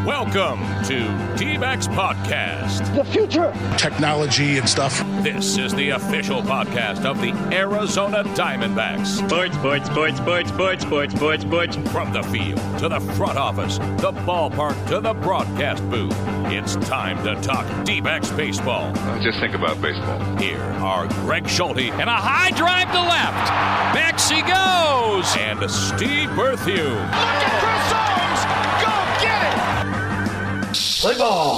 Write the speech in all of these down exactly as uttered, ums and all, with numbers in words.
Welcome to D-Backs Podcast. The future. Technology and stuff. This is the official podcast of the Arizona Diamondbacks. Sports, sports, sports, sports, sports, sports, sports, sports. From the field to the front office, the ballpark to the broadcast booth, it's time to talk D-Backs baseball. Just think about baseball. Here are Greg Schulte and a high drive to left. Back she goes. And Steve Berthew. Look at Chris Owens. Go get it. Play ball.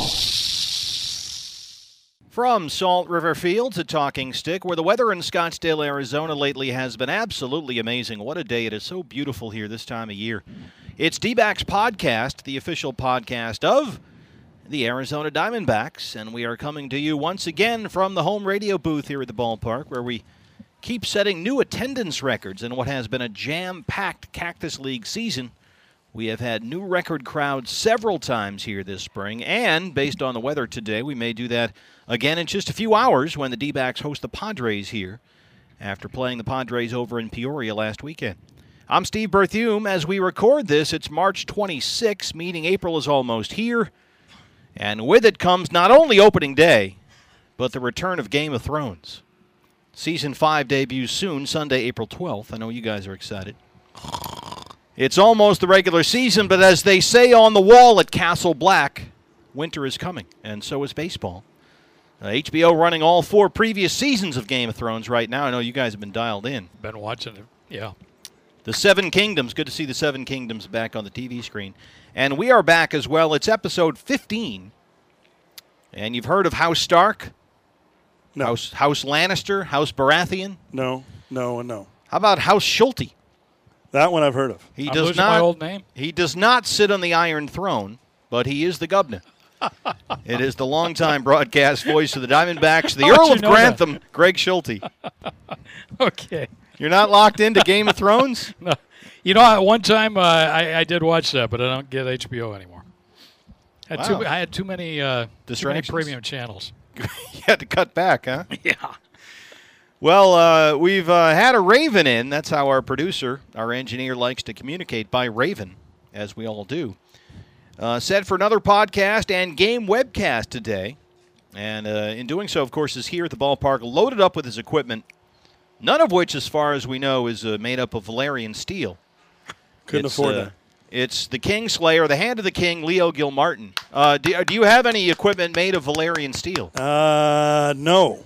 From Salt River Field to Talking Stick, where the weather in Scottsdale, Arizona lately has been absolutely amazing. What a day. It is so beautiful here this time of year. It's D-Backs Podcast, the official podcast of the Arizona Diamondbacks, and we are coming to you once again from the home radio booth here at the ballpark, where we keep setting new attendance records in what has been a jam-packed Cactus League season. We have had new record crowds several times here this spring, and based on the weather today, we may do that again in just a few hours when the D-Backs host the Padres here after playing the Padres over in Peoria last weekend. I'm Steve Berthew. As we record this, it's March twenty-sixth, meaning April is almost here, and with it comes not only opening day, but the return of Game of Thrones. Season five debuts soon, Sunday, April twelfth. I know you guys are excited. It's almost the regular season, but as they say on the wall at Castle Black, winter is coming, and so is baseball. Uh, H B O running all four previous seasons of Game of Thrones right now. I know you guys have been dialed in. Been watching it, yeah. The Seven Kingdoms. Good to see the Seven Kingdoms back on the T V screen. And we are back as well. It's episode fifteen. And you've heard of House Stark? No. House, House Lannister? House Baratheon? No, no, and no. How about House Schulte? That one I've heard of. He I'm does losing not. my old name. He does not sit on the Iron Throne, but he is the governor. It is the longtime broadcast voice of the Diamondbacks, the How would Earl you of know Grantham, that? Greg Schulte. Okay. You're not locked into Game of Thrones? No. You know, at one time uh, I, I did watch that, but I don't get H B O anymore. Had Wow. too, I had too many, uh, too many Distractions? premium channels. You had to cut back, huh? Yeah. Well, uh, we've uh, had a Raven in. That's how our producer, our engineer, likes to communicate, by Raven, as we all do. Uh, set for another podcast and game webcast today. And uh, in doing so, of course, is here at the ballpark, loaded up with his equipment, none of which, as far as we know, is uh, made up of Valerian steel. Couldn't It's, afford uh, that. It's the King Slayer, the Hand of the King, Leo Gilmartin. Uh, do, do you have any equipment made of Valerian steel? Uh, no.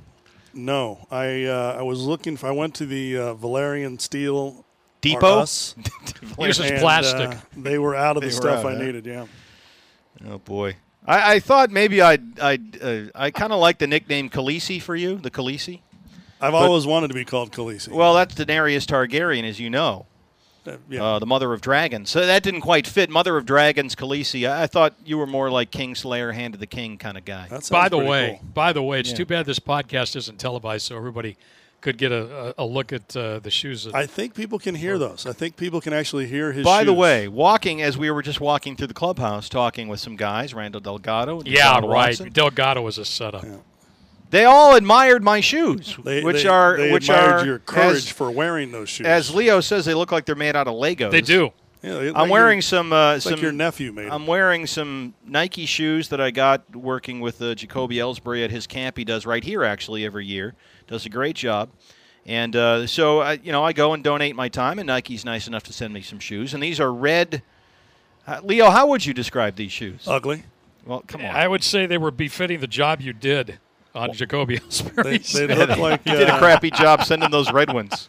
No. I uh, I was looking for, I went to the uh, Valerian Steel Depot? or Us, Uses and, plastic. Uh, they were out of They the were stuff out, I huh? needed, yeah. Oh, boy. I, I thought maybe I'd, I'd, uh, I kind of like the nickname Khaleesi for you, the Khaleesi. I've always wanted to be called Khaleesi. Well, that's Daenerys Targaryen, as you know, Uh, yeah. uh, the Mother of Dragons. So that didn't quite fit. Mother of Dragons, Khaleesi. I, I thought you were more like King Slayer, Hand of the King kind of guy. that sounds By the pretty way, cool. by the way, it's Yeah. too bad this podcast isn't televised, so everybody could get a, a, a look at uh, the shoes. That, I think people can hear those. I think people can actually hear his By the shoes. way, walking, as we were just walking through the clubhouse, talking with some guys, Randall Delgado. And yeah, Deshaun right. Watson, Delgado was a setup. Yeah. they all admired my shoes, They, which they, are they which admired are your courage as, for wearing those shoes. as Leo says, they look like they're made out of Legos. They do. Yeah, they- I'm like wearing your, some uh, it's some like your nephew made I'm them. wearing some Nike shoes that I got working with uh, Jacoby Ellsbury at his camp. He does right here, actually, every year. Does a great job. And uh, so, I, you know, I go and donate my time, and Nike's nice enough to send me some shoes. And these are red. Uh, Leo, how would you describe these shoes? Ugly. Well, come on. I would say they were befitting the job you did on Jacoby They, Ellsbury's. they look like You did a uh, crappy job sending those red ones.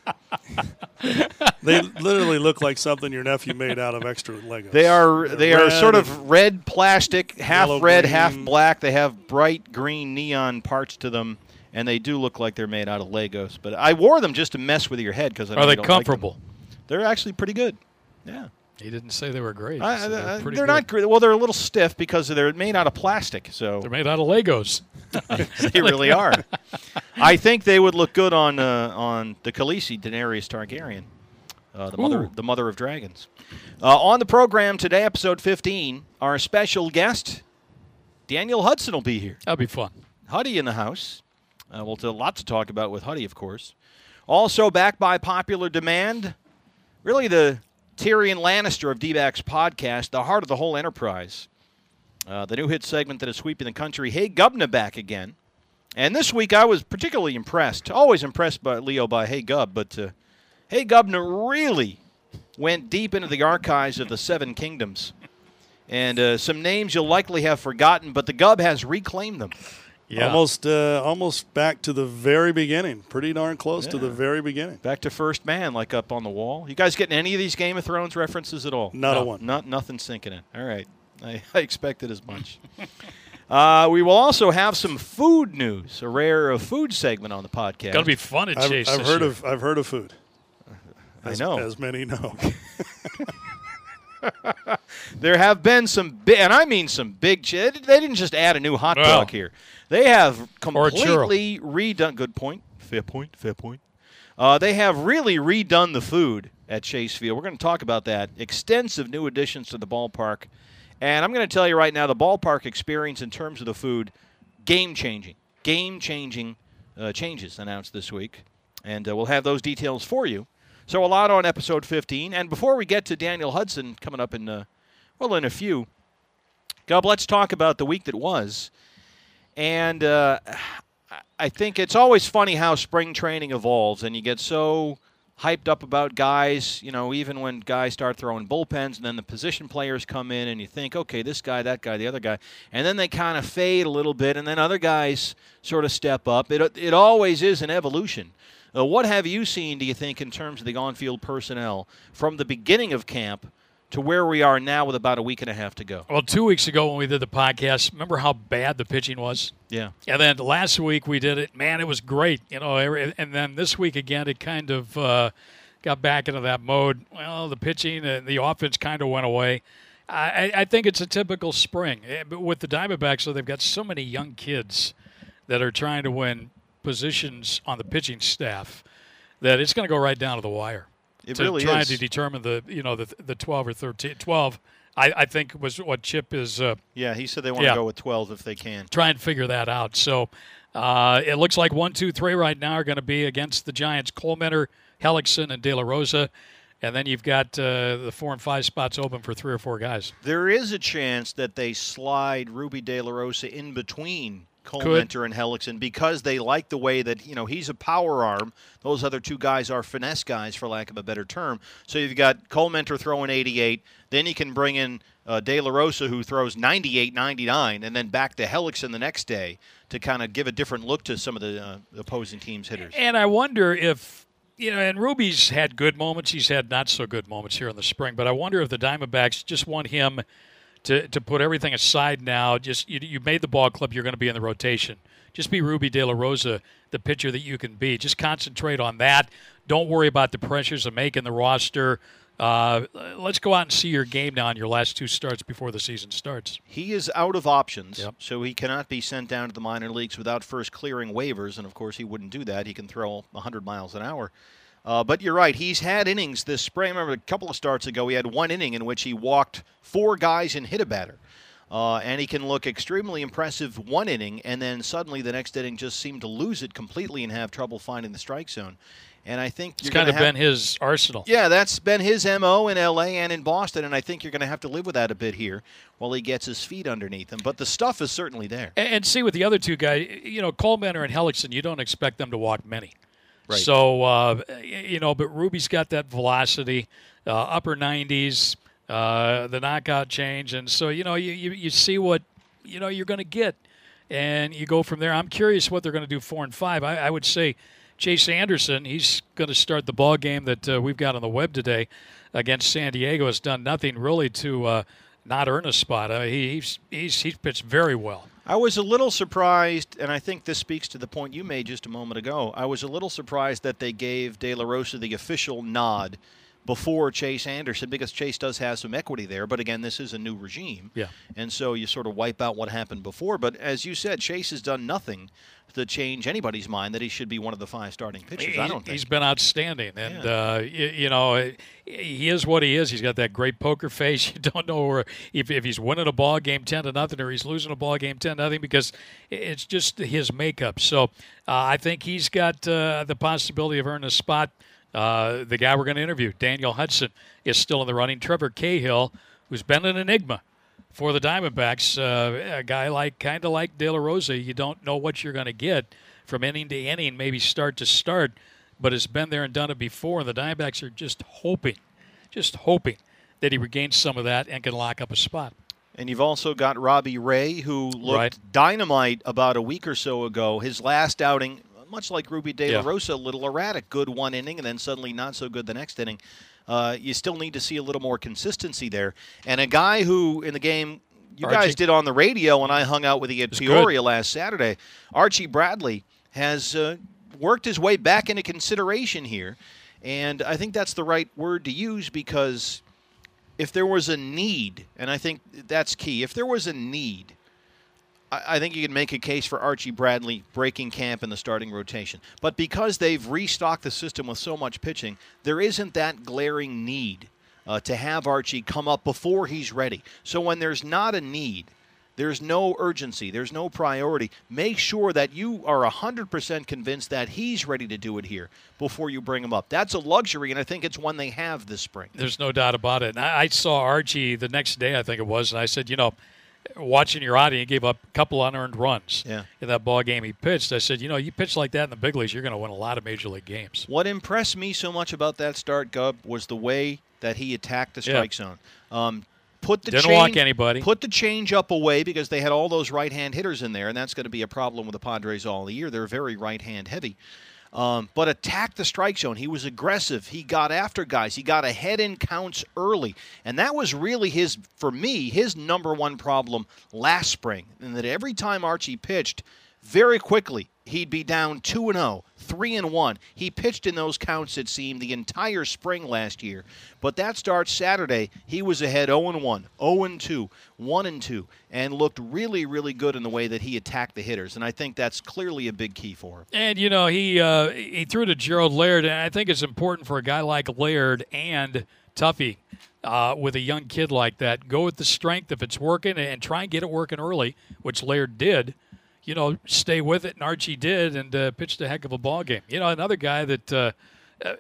They literally look like something your nephew made out of extra Legos. They are They're they are red sort and of red plastic, half yellow red, green. half black. They have bright green neon parts to them, and they do look like they're made out of Legos. But I wore them just to mess with your head because I know Are they you don't like them. comfortable? They're actually pretty good. Yeah, He didn't say they were great. He I, said I- they're I- pretty they're good. not great. Well, they're a little stiff because they're made out of plastic. So They're made out of Legos. they really are. I think they would look good on uh, on the Khaleesi, Daenerys Targaryen, uh, the mother Ooh. the mother of dragons. Uh, on the program today, episode fifteen, our special guest, Daniel Hudson, will be here. That'll be fun. Huddy in the house. Uh, we'll do a lot to talk about with Huddy, of course. Also back by popular demand, really the Tyrion Lannister of D-Backs podcast, the heart of the whole enterprise. Uh, the new hit segment that is sweeping the country. Hey, Gubna back again. And this week I was particularly impressed. Always impressed by Leo by Hey Gub, but uh, Hey Gubna really went deep into the archives of the Seven Kingdoms. And uh, some names you'll likely have forgotten, but the Gub has reclaimed them. Yeah. Almost uh, almost back to the very beginning. Pretty darn close yeah. to the very beginning. Back to First Man, like up on the wall. You guys getting any of these Game of Thrones references at all? Not no, a one. Not, nothing sinking in. All right. I, I expected as much. uh, we will also have some food news, a rare uh, food segment on the podcast. Going to be fun at I've, Chase I've this heard year. of I've heard of food. As, I know. As many know. There have been some big, and I mean some big, ch- they didn't just add a new hot Well, dog here. They have or a completely redone, good point, fair point, fair point. Uh, they have really redone the food at Chase Field. We're going to talk about that. Extensive new additions to the ballpark. And I'm going to tell you right now, the ballpark experience in terms of the food, game-changing, game-changing uh, changes announced this week. And uh, we'll have those details for you. So a lot on episode fifteen. And before we get to Daniel Hudson coming up in, uh, well, in a few, Gub, let's talk about the week that was. And uh, I think it's always funny how spring training evolves, and you get so hyped up about guys, you know, even when guys start throwing bullpens, and then the position players come in, and you think, okay, this guy, that guy, the other guy, and then they kind of fade a little bit, and then other guys sort of step up. It, it always is an evolution. Uh, what have you seen, do you think, in terms of the on-field personnel from the beginning of camp to where we are now with about a week and a half to go? Well, two weeks ago when we did the podcast, remember how bad the pitching was? Yeah. And then last week we did it. Man, it was great. You know, and then this week again, it kind of uh, got back into that mode. Well, the pitching, uh, the offense kind of went away. I, I think it's a typical spring. But with the Diamondbacks, so they've got so many young kids that are trying to win positions on the pitching staff that it's going to go right down to the wire. It to really trying is. to determine the you know the the twelve or thirteen. twelve, I, I think was what Chip is. Uh, Yeah, he said they want to Yeah. go with twelve if they can. try and figure that out. So uh, it looks like one, two, three right now are going to be against the Giants: Coleman, Hellickson, and De La Rosa. And then you've got uh, the four and five spots open for three or four guys. There is a chance that they slide Ruby De La Rosa in between Colementor and Hellickson because they like the way that, you know, he's a power arm. Those other two guys are finesse guys, for lack of a better term. So you've got Colementor throwing eighty-eight. Then you can bring in uh, De La Rosa, who throws ninety-eight, ninety-nine, and then back to Hellickson the next day to kind of give a different look to some of the uh, opposing team's hitters. And I wonder if, you know, and Ruby's had good moments. He's had not so good moments here in the spring. But I wonder if the Diamondbacks just want him to to put everything aside now. Just you, you made the ball club. You're going to be in the rotation. Just be Ruby De La Rosa, the pitcher that you can be. Just concentrate on that. Don't worry about the pressures of making the roster. Uh, let's go out and see your game now in your last two starts before the season starts. He is out of options, Yep. so he cannot be sent down to the minor leagues without first clearing waivers, and of course he wouldn't do that. He can throw one hundred miles an hour. Uh, but you're right, he's had innings this spring. I remember a couple of starts ago he had one inning in which he walked four guys and hit a batter. Uh, and he can look extremely impressive one inning, and then suddenly the next inning just seemed to lose it completely and have trouble finding the strike zone. And I think It's you're kind gonna of have, been his arsenal. Yeah, that's been his M O in L A and in Boston, and I think you're going to have to live with that a bit here while he gets his feet underneath him. But the stuff is certainly there. And, and see, with the other two guys, you know, Coleman and Hellickson, you don't expect them to walk many. Right. So, uh, you know, but Ruby's got that velocity, uh, upper nineties, uh, the knockout change. And so, you know, you, you, you see what, you know, you're going to get. And you go from there. I'm curious what they're going to do four and five. I, I would say Chase Anderson, he's going to start the ball game that uh, we've got on the web today against San Diego. Has done nothing really to uh, not earn a spot. Uh, he, he's, he's he's pitched very well. I was a little surprised, and I think this speaks to the point you made just a moment ago. I was a little surprised that they gave De La Rosa the official nod before Chase Anderson, because Chase does have some equity there. But again, this is a new regime. Yeah. And so you sort of wipe out what happened before. But as you said, Chase has done nothing to change anybody's mind that he should be one of the five starting pitchers. He, I don't think. He's been outstanding. And, Yeah. uh, you, you know, he is what he is. He's got that great poker face. You don't know where, if, if he's winning a ball game ten to nothing or he's losing a ball game ten to nothing, because it's just his makeup. So uh, I think he's got uh, the possibility of earning a spot. Uh, the guy we're going to interview, Daniel Hudson, is still in the running. Trevor Cahill, who's been an enigma for the Diamondbacks. Uh, a guy like kind of like De La Rosa, you don't know what you're going to get from inning to inning, maybe start to start, but has been there and done it before. And the Diamondbacks are just hoping, just hoping that he regains some of that and can lock up a spot. And you've also got Robbie Ray, who looked Right. dynamite about a week or so ago. His last outing, much like Ruby De La Yeah. Rosa, a little erratic. Good one inning, and then suddenly not so good the next inning. Uh, you still need to see a little more consistency there. And a guy who, in the game, you Archie. guys did on the radio when I hung out with you at It's Peoria good. last Saturday, Archie Bradley has uh, worked his way back into consideration here. And I think that's the right word to use, because if there was a need, and I think that's key, if there was a need, I, I think you can make a case for Archie Bradley breaking camp in the starting rotation. But because they've restocked the system with so much pitching, there isn't that glaring need uh, to have Archie come up before he's ready. So when there's not a need, there's no urgency, there's no priority, make sure that you are one hundred percent convinced that he's ready to do it here before you bring him up. That's a luxury, and I think it's one they have this spring. There's no doubt about it. And I, I saw Archie the next day, I think it was, and I said, you know, watching your audience, he gave up a couple unearned runs Yeah. in that ball game he pitched. I said, you know, you pitch like that in the big leagues, you're going to win a lot of major league games. What impressed me so much about that start, Gub, was the way that he attacked the strike Yeah. zone. Um, put the Didn't change, walk anybody. Put the change up away, because they had all those right-hand hitters in there, and that's going to be a problem with the Padres all year. They're very right-hand heavy. Um, but attacked the strike zone. He was aggressive. He got after guys. He got ahead in counts early. And that was really his, for me, his number one problem last spring. And that every time Archie pitched, very quickly, he'd be down two and oh, three and one. He pitched in those counts, it seemed, the entire spring last year. But that start Saturday, he was ahead oh and one, oh and two, one and two, and looked really, really good in the way that he attacked the hitters. And I think that's clearly a big key for him. And, you know, he uh, he threw to Gerald Laird, and I think it's important for a guy like Laird and Tuffy uh, with a young kid like that. Go with the strength if it's working and try and get it working early, which Laird did. You know, stay with it, and Archie did, and uh, pitched a heck of a ball game. You know, another guy that uh, uh,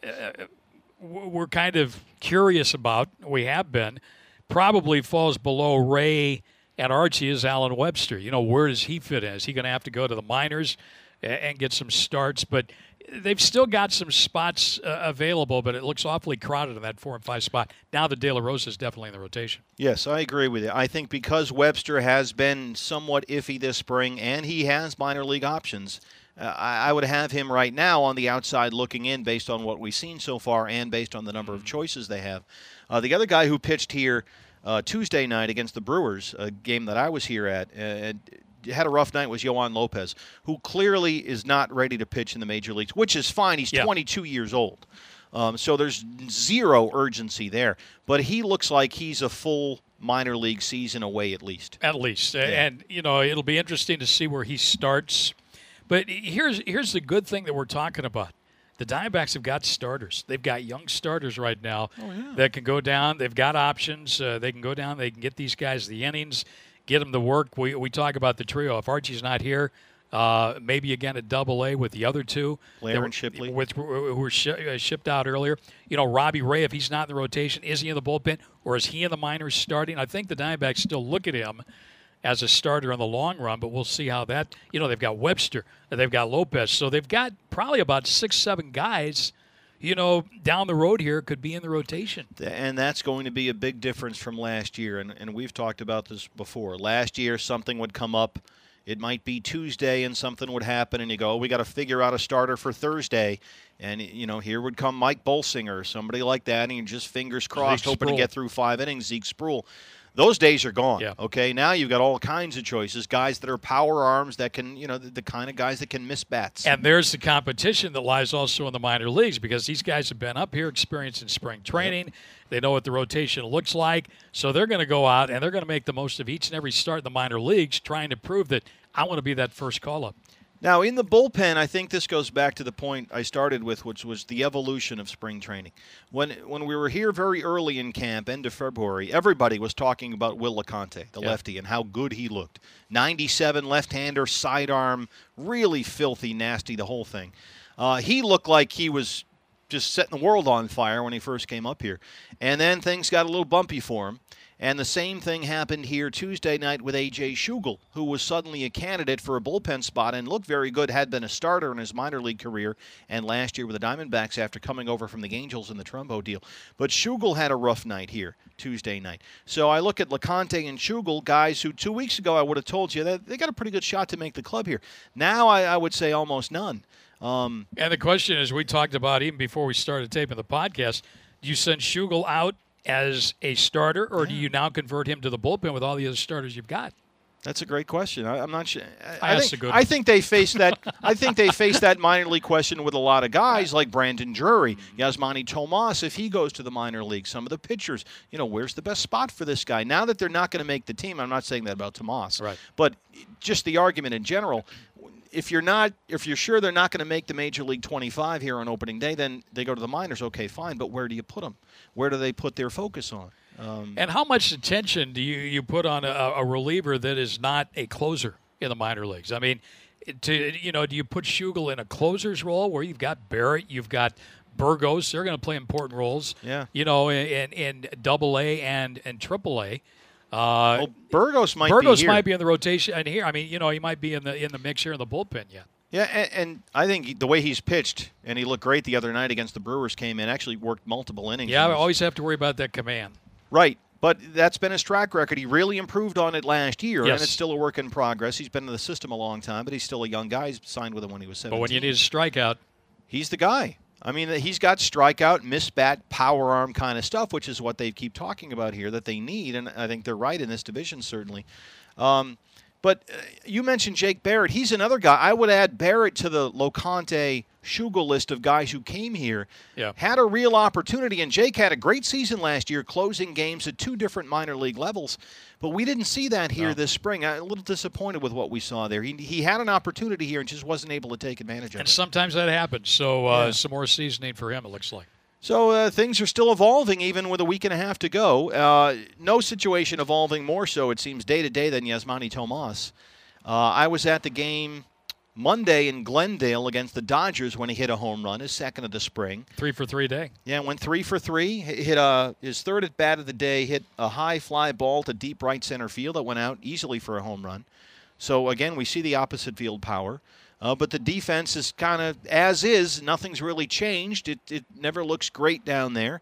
we're kind of curious about, we have been, probably falls below Ray and Archie is Alan Webster. You know, where does he fit in? Is he going to have to go to the minors and get some starts? But they've still got some spots uh, available, but it looks awfully crowded in that four and five spot. Now that De La Rosa is definitely in the rotation. Yes, I agree with you. I think because Webster has been somewhat iffy this spring, and he has minor league options, uh, I, I would have him right now on the outside looking in based on what we've seen so far and based on the number of choices they have. Uh, the other guy who pitched here uh, Tuesday night against the Brewers, a game that I was here at, uh, had a rough night, was Yohan Lopez, who clearly is not ready to pitch in the major leagues, which is fine. He's Yeah. twenty-two years old. Um, so there's zero urgency there. But he looks like he's a full minor league season away at least. At least. And, you know, it'll be interesting to see where he starts. But here's here's the good thing that we're talking about. The Diamondbacks have got starters. They've got young starters right now that can go down. They've got options. Uh, they can go down. They can get these guys the innings, get them to work. We we talk about the trio. If Archie's not here, uh, maybe again at Double A with the other two. Blair that were- and Shipley. With, who were sh- uh, shipped out earlier. You know, Robbie Ray, if he's not in the rotation, is he in the bullpen or is he in the minors starting? I think the Diamondbacks still look at him as a starter in the long run, but we'll see how that, you know, they've got Webster, they've got Lopez, so they've got probably about six, seven guys, you know, down the road here could be in the rotation. And that's going to be a big difference from last year. And, and we've talked about this before. Last year, something would come up. It might be Tuesday and something would happen, and you go, oh, we got to figure out a starter for Thursday. And, you know, here would come Mike Bolsinger or somebody like that, and you just fingers crossed, Zeke hoping Sproul. to get through five innings, Zeke Sproul. Those days are gone, Yeah. okay? Now you've got all kinds of choices, guys that are power arms that can, you know, the, the kind of guys that can miss bats. And there's the competition that lies also in the minor leagues because these guys have been up here experiencing spring training. Yep. They know what the rotation looks like. So they're going to go out and they're going to make the most of each and every start in the minor leagues, trying to prove that I want to be that first call-up. Now, in the bullpen, I think this goes back to the point I started with, which was the evolution of spring training. When when we were here very early in camp, end of February, everybody was talking about Will LeConte, the Yeah. lefty, and how good he looked. ninety-seven left-hander, sidearm, really filthy, nasty, the whole thing. Uh, he looked like he was just setting the world on fire when he first came up here. And then things got a little bumpy for him. And the same thing happened here Tuesday night with A J Schugel, who was suddenly a candidate for a bullpen spot and looked very good, had been a starter in his minor league career, and last year with the Diamondbacks after coming over from the Angels in the Trumbo deal. But Schugel had a rough night here Tuesday night. So I look at LeConte and Schugel, guys who two weeks ago I would have told you that they got a pretty good shot to make the club here. Now I, I would say almost none. Um, and the question is, we talked about even before we started taping the podcast, do you send Schugel out as a starter, or do you now convert him to the bullpen with all the other starters you've got? That's a great question. I, I'm not sure. I, I, I, think, think, a good I think they face that. I think they face that minor league question with a lot of guys like Brandon Drury, Yasmani Tomas. If he goes to the minor league, some of the pitchers. You know, where's the best spot for this guy? Now that they're not going to make the team, I'm not saying that about Tomas, right? But just the argument in general. If you're not, if you're sure they're not going to make the Major League twenty-five here on opening day, then they go to the minors. Okay, fine, but where do you put them? Where do they put their focus on? Um, and how much attention do you, you put on a, a reliever that is not a closer in the minor leagues? I mean, to you know, do you put Schugel in a closer's role where you've got Barrett, you've got Burgos? They're going to play important roles. Yeah. You know, in in Double A and and Triple A. Uh, well, Burgos might Burgos be here. might be in the rotation, and here, I mean, you know, he might be in the in the mix here in the bullpen yet. Yeah, and, and I think the way he's pitched, and he looked great the other night against the Brewers, came in, actually worked multiple innings. Yeah, I always have to worry about that command. Right, but that's been his track record. He really improved on it last year, yes. and it's still a work in progress. He's been in the system a long time, but he's still a young guy. He's signed with him when he was seventeen. But when you need a strikeout, he's the guy. I mean, he's got strikeout, misbat, power arm kind of stuff, which is what they keep talking about here that they need, and I think they're right in this division, certainly. Um, but uh, you mentioned Jake Barrett. He's another guy. I would add Barrett to the LoConte Schugel list of guys who came here, yeah. had a real opportunity, and Jake had a great season last year, closing games at two different minor league levels. But we didn't see that here no. this spring. I'm a little disappointed with what we saw there. He, he had an opportunity here and just wasn't able to take advantage of and it. And sometimes that happens. So uh, yeah. some more seasoning for him, it looks like. So uh, things are still evolving even with a week and a half to go. Uh, no situation evolving more so, it seems, day to day than Yasmani Tomas. Uh, I was at the game Monday in Glendale against the Dodgers when he hit a home run, his second of the spring. Three for three day. Yeah, went three for three. Hit a, his third at bat of the day, hit a high fly ball to deep right center field that went out easily for a home run. So, again, we see the opposite field power. Uh, but the defense is kind of as is. Nothing's really changed. It, it never looks great down there.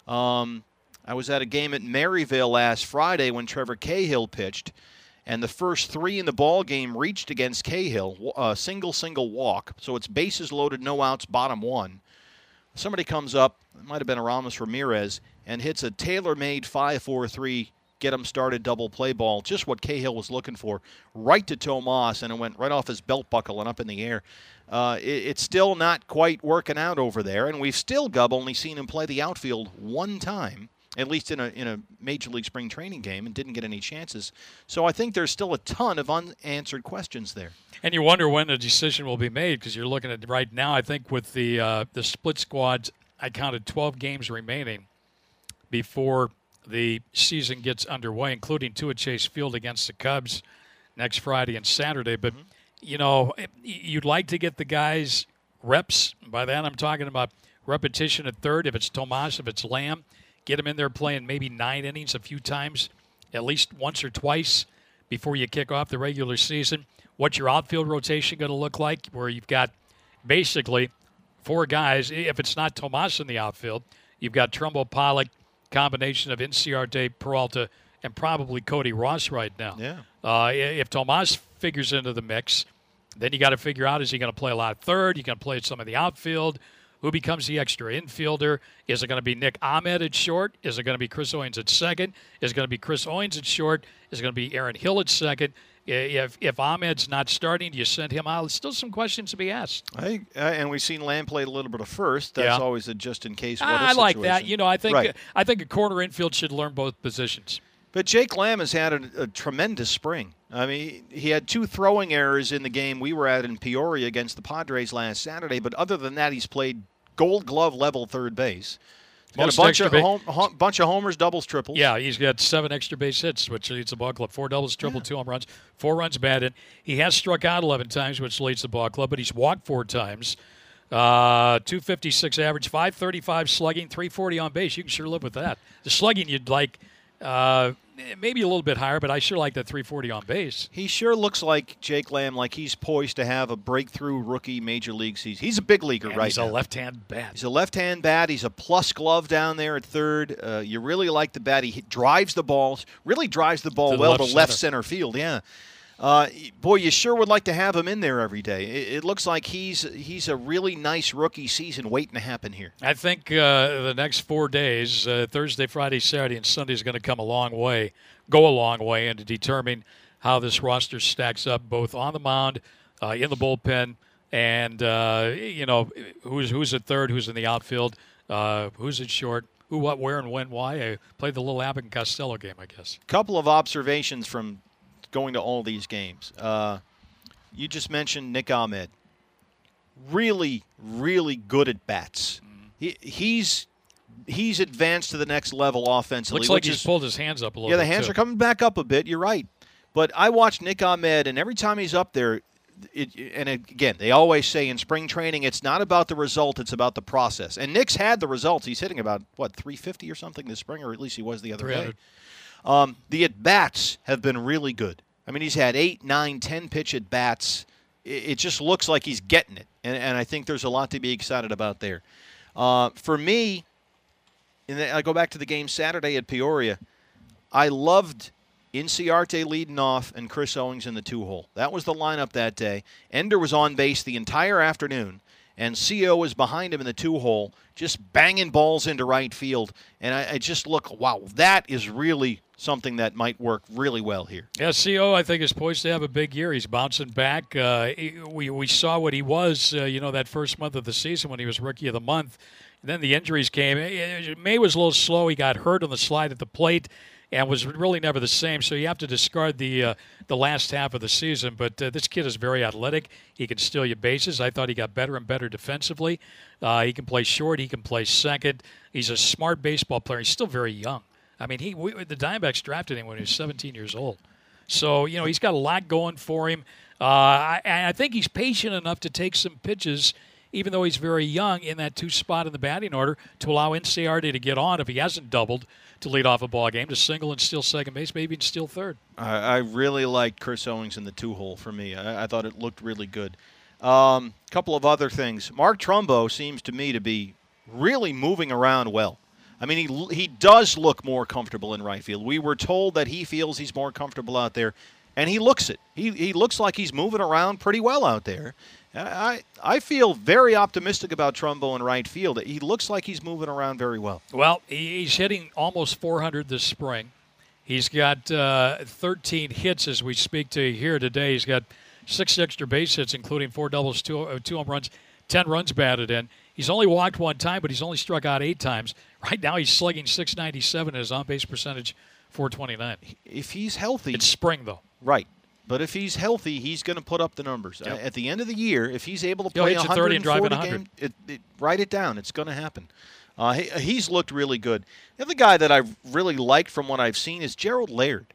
Um, I was at a game at Maryville last Friday when Trevor Cahill pitched. And the first three in the ball game reached against Cahill, a single, single walk. So it's bases loaded, no outs, bottom one. Somebody comes up, it might have been Aramis Ramirez, and hits a tailor-made five four three, get him started double play ball, just what Cahill was looking for, right to Tomas, and it went right off his belt buckle and up in the air. Uh, it, it's still not quite working out over there, and we've still, Gub, only seen him play the outfield one time, at least in a in a Major League spring training game, and didn't get any chances. So I think there's still a ton of unanswered questions there. And you wonder when the decision will be made, because you're looking at right now, I think with the uh, the split squads, I counted twelve games remaining before the season gets underway, including two at Chase Field against the Cubs next Friday and Saturday. But, mm-hmm. you know, you'd like to get the guys reps. By that I'm talking about repetition at third. If it's Tomas, if it's Lamb, get them in there playing maybe nine innings a few times, at least once or twice before you kick off the regular season. What's your outfield rotation going to look like, where you've got basically four guys? If it's not Tomas in the outfield, you've got Trumbo, Pollock, combination of Inciarte, Peralta, and probably Cody Ross right now. Yeah. Uh, if Tomas figures into the mix, then you got to figure out, is he going to play a lot of third? You going to play some of the outfield? Who becomes the extra infielder? Is it going to be Nick Ahmed at short? Is it going to be Chris Owens at second? Is it going to be Chris Owens at short? Is it going to be Aaron Hill at second? If if Ahmed's not starting, do you send him out? Still some questions to be asked. I, uh, and we've seen Lamb play a little bit of first. That's yeah. always a just in case. What I, a I like situation. that. You know, I think right. I think a corner infield should learn both positions. But Jake Lamb has had a, a tremendous spring. I mean, he had two throwing errors in the game we were at in Peoria against the Padres last Saturday. But other than that, he's played Gold Glove level third base. He's got Most a bunch of, ba- home, home, bunch of homers, doubles, triples. Yeah, he's got seven extra base hits, which leads the ball club. Four doubles, triple, yeah. two home runs, four runs batted. He has struck out eleven times, which leads the ball club, but he's walked four times. Uh, two fifty-six average, five thirty-five slugging, three forty on base. You can sure live with that. The slugging you'd like uh, maybe a little bit higher, but I sure like that three forty on base. He sure looks like, Jake Lamb, like he's poised to have a breakthrough rookie major league season. He's a big leaguer And right he's now. He's a left-hand bat. He's a left-hand bat. He's a plus glove down there at third. Uh, you really like the bat. He hit, drives the balls, really drives the ball to the well left to left center. center field. Yeah. Uh, boy, you sure would like to have him in there every day. It, it looks like he's he's a really nice rookie season waiting to happen here. I think uh, the next four days, uh, Thursday, Friday, Saturday, and Sunday is going to come a long way, go a long way into determining how this roster stacks up both on the mound, uh, in the bullpen, and, uh, you know, who's who's at third, who's in the outfield, uh, who's at short, who, what, where, and when, why. I played the little Abbott and Costello game, I guess. Couple of observations from going to all these games. Uh, you just mentioned Nick Ahmed. Really, really good at bats. Mm. He, he's he's advanced to the next level offensively. Looks like which he's is, pulled his hands up a little yeah, bit. the hands too. are coming back up a bit. You're right. But I watched Nick Ahmed, and every time he's up there, it, and again, they always say in spring training, it's not about the result, it's about the process. And Nick's had the results. He's hitting about, what, three fifty or something this spring, or at least he was the other day. Um, the at-bats have been really good. I mean, he's had eight, nine, ten pitch at-bats. It, it just looks like he's getting it, and, and I think there's a lot to be excited about there. Uh, for me, and I go back to the game Saturday at Peoria, I loved Inciarte leading off and Chris Owings in the two-hole. That was the lineup that day. Ender was on base the entire afternoon, and C O was behind him in the two-hole, just banging balls into right field. And I, I just look, wow, that is really something that might work really well here. Yeah, C O, I think, is poised to have a big year. He's bouncing back. Uh, he, we, we saw what he was, uh, you know, that first month of the season when he was Rookie of the Month. And then the injuries came. May was a little slow. He got hurt on the slide at the plate and was really never the same. So you have to discard the uh, the last half of the season. But uh, this kid is very athletic. He can steal your bases. I thought he got better and better defensively. Uh, he can play short. He can play second. He's a smart baseball player. He's still very young. I mean, he we, the Diamondbacks drafted him when he was seventeen years old. So, you know, he's got a lot going for him. Uh, I, I think he's patient enough to take some pitches, even though he's very young, in that two spot in the batting order to allow Inciarte to get on if he hasn't doubled to lead off a ball game, to single and steal second base, maybe even steal third. I, I really liked Chris Owings in the two-hole for me. I, I thought it looked really good. A um, couple of other things. Mark Trumbo seems to me to be really moving around well. I mean, he he does look more comfortable in right field. We were told that he feels he's more comfortable out there, and he looks it. He he looks like he's moving around pretty well out there. I I feel very optimistic about Trumbo in right field. He looks like he's moving around very well. Well, he's hitting almost four hundred this spring. He's got uh, thirteen hits as we speak to you here today. He's got six extra base hits, including four doubles, two, uh, two home runs, ten runs batted in. He's only walked one time, but he's only struck out eight times. Right now he's slugging six ninety-seven and his on-base percentage four twenty-nine. If he's healthy. It's spring, though. Right. But if he's healthy, he's going to put up the numbers. Yep. At the end of the year, if he's able to He'll play hit you one thirty and drive in forty one hundred. game, it, it, write it down. It's going to happen. Uh, he, he's looked really good. The other guy that I've really liked from what I've seen is Gerald Laird.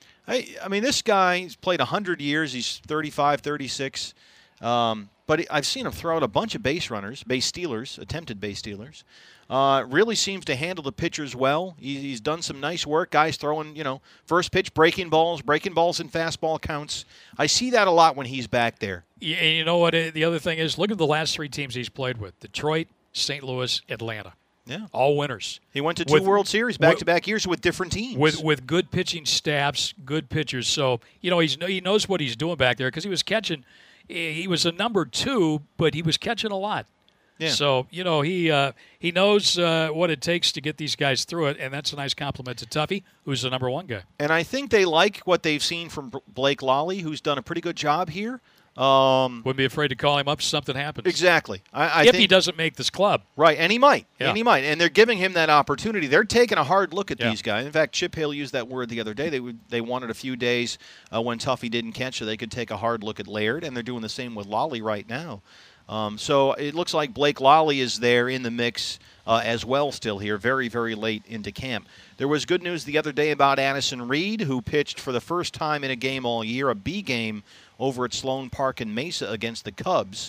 I, I mean, this guy, he's played one hundred years. He's thirty-five, thirty-six. Um, but I've seen him throw out a bunch of base runners, base stealers, attempted base stealers. Uh, really seems to handle the pitchers well. He, he's done some nice work. Guys throwing, you know, first pitch, breaking balls, breaking balls in fastball counts. I see that a lot when he's back there. Yeah, and you know what? The other thing is, look at the last three teams he's played with: Detroit, Saint Louis, Atlanta. Yeah, all winners. He went to two with, World Series back-to-back years with different teams. With with good pitching staffs, good pitchers. So you know he's he knows what he's doing back there because he was catching. He was a number two, but he was catching a lot. Yeah. So, you know, he uh, he knows uh, what it takes to get these guys through it, and that's a nice compliment to Tuffy, who's the number one guy. And I think they like what they've seen from Blake Lally, who's done a pretty good job here. Um, Wouldn't be afraid to call him up if something happens. Exactly. I, I if think, he doesn't make this club. Right, and he might. Yeah. And he might. And they're giving him that opportunity. They're taking a hard look at yeah. these guys. In fact, Chip Hill used that word the other day. They would, they wanted a few days uh, when Tuffy didn't catch so they could take a hard look at Laird, and they're doing the same with Lally right now. Um, so it looks like Blake Lally is there in the mix uh, as well still here, very, very late into camp. There was good news the other day about Addison Reed, who pitched for the first time in a game all year, a B game over at Sloan Park in Mesa against the Cubs.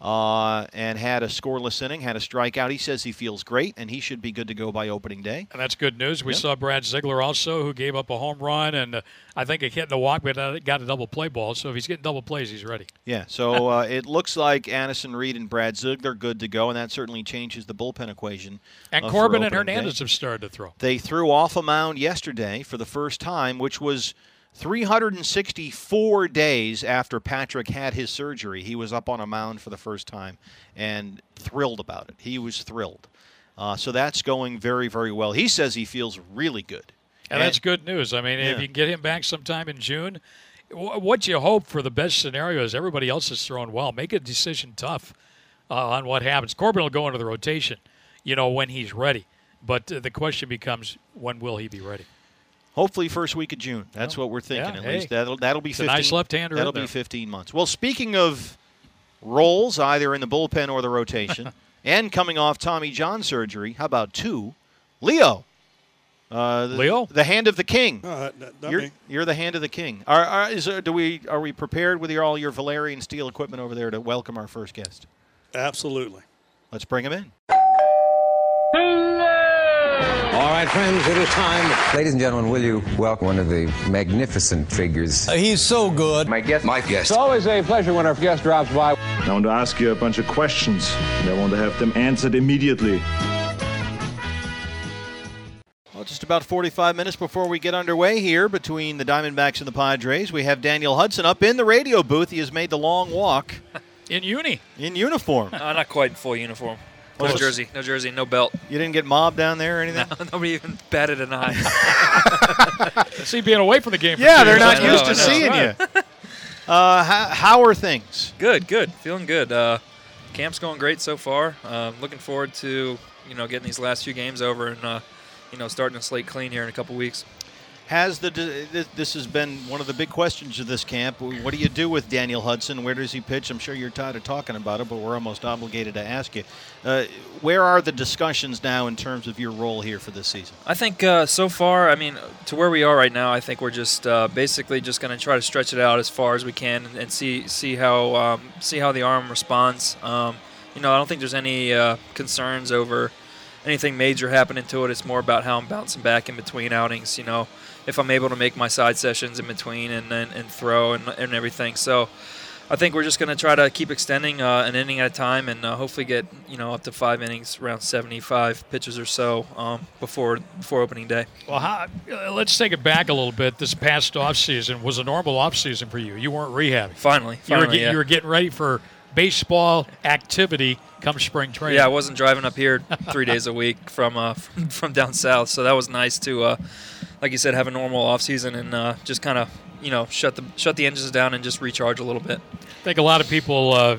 uh, and had a scoreless inning, had a strikeout. He says he feels great, and he should be good to go by opening day. And that's good news. We Yep. saw Brad Ziegler also, who gave up a home run, and uh, I think a hit and a walk, but uh, got a double play ball. So if he's getting double plays, he's ready. Yeah, so uh, it looks like Addison Reed and Brad Ziegler good to go, and that certainly changes the bullpen equation. And uh, for Corbin and opening Hernandez day. have started to throw. They threw off a mound yesterday for the first time, which was three hundred sixty-four days after Patrick had his surgery. He was up on a mound for the first time and thrilled about it. He was thrilled. Uh, so that's going very, very well. He says he feels really good. And, and that's good news. I mean, yeah. if you can get him back sometime in June, w- what you hope for the best scenario is everybody else is throwing well. Make a decision tough uh, on what happens. Corbin will go into the rotation, you know, when he's ready. But uh, the question becomes, when will he be ready? Hopefully first week of June. That's what we're thinking. Yeah, at hey. least that'll that'll be It's a fifteen. nice left-hander in That'll there. be fifteen months. Well, speaking of roles, either in the bullpen or the rotation, and coming off Tommy John surgery, how about two? Leo. Uh, the, Leo? the hand of the king. No, that, that, not You're, me. you're the hand of the king. Are, are, is there, do we are we prepared with your, all your Valerian steel equipment over there to welcome our first guest? Absolutely. Let's bring him in. All right, friends, it is time. Ladies and gentlemen, will you welcome one of the magnificent figures? Uh, he's so good. My guest. My guest. It's always a pleasure when our guest drops by. I want to ask you a bunch of questions, and I want to have them answered immediately. Well, just about forty-five minutes before we get underway here between the Diamondbacks and the Padres, we have Daniel Hudson up in the radio booth. He has made the long walk In uni. in uniform. Uh, not quite full uniform. No Well, jersey, no jersey, no belt. You didn't get mobbed down there or anything? No, nobody even batted an eye. See, being away from the game for Yeah, two they're years, not I know, used to I know. seeing you. Uh, how, how are things? Good, good, feeling good. Uh, camp's going great so far. Uh, looking forward to you know getting these last few games over and uh, you know starting to slate clean here in a couple weeks. Has the this, this has been one of the big questions of this camp. What do you do with Daniel Hudson? Where does he pitch? I'm sure you're tired of talking about it, but we're almost obligated to ask you. Uh, where are the discussions now in terms of your role here for this season? I think uh, so far, I mean, to where we are right now, I think we're just uh, basically just going to try to stretch it out as far as we can and, and see see how um, see how the arm responds. Um, you know, I don't think there's any uh, concerns over anything major happening to it. It's more about how I'm bouncing back in between outings. You know, if I'm able to make my side sessions in between and and, and throw and, and everything. So I think we're just going to try to keep extending uh, an inning at a time and uh, hopefully get you know up to five innings, around seventy-five pitches or so um, before before opening day. Well, how, uh, let's take it back a little bit. This past offseason was a normal offseason for you. You weren't rehabbing. Finally, You were, finally, get, yeah. you were getting ready for baseball activity come spring training. Yeah, I wasn't driving up here three days a week from uh, from, from down south, so that was nice to, uh, like you said, have a normal off season and uh, just kind of you know shut the shut the engines down and just recharge a little bit. I think a lot of people uh,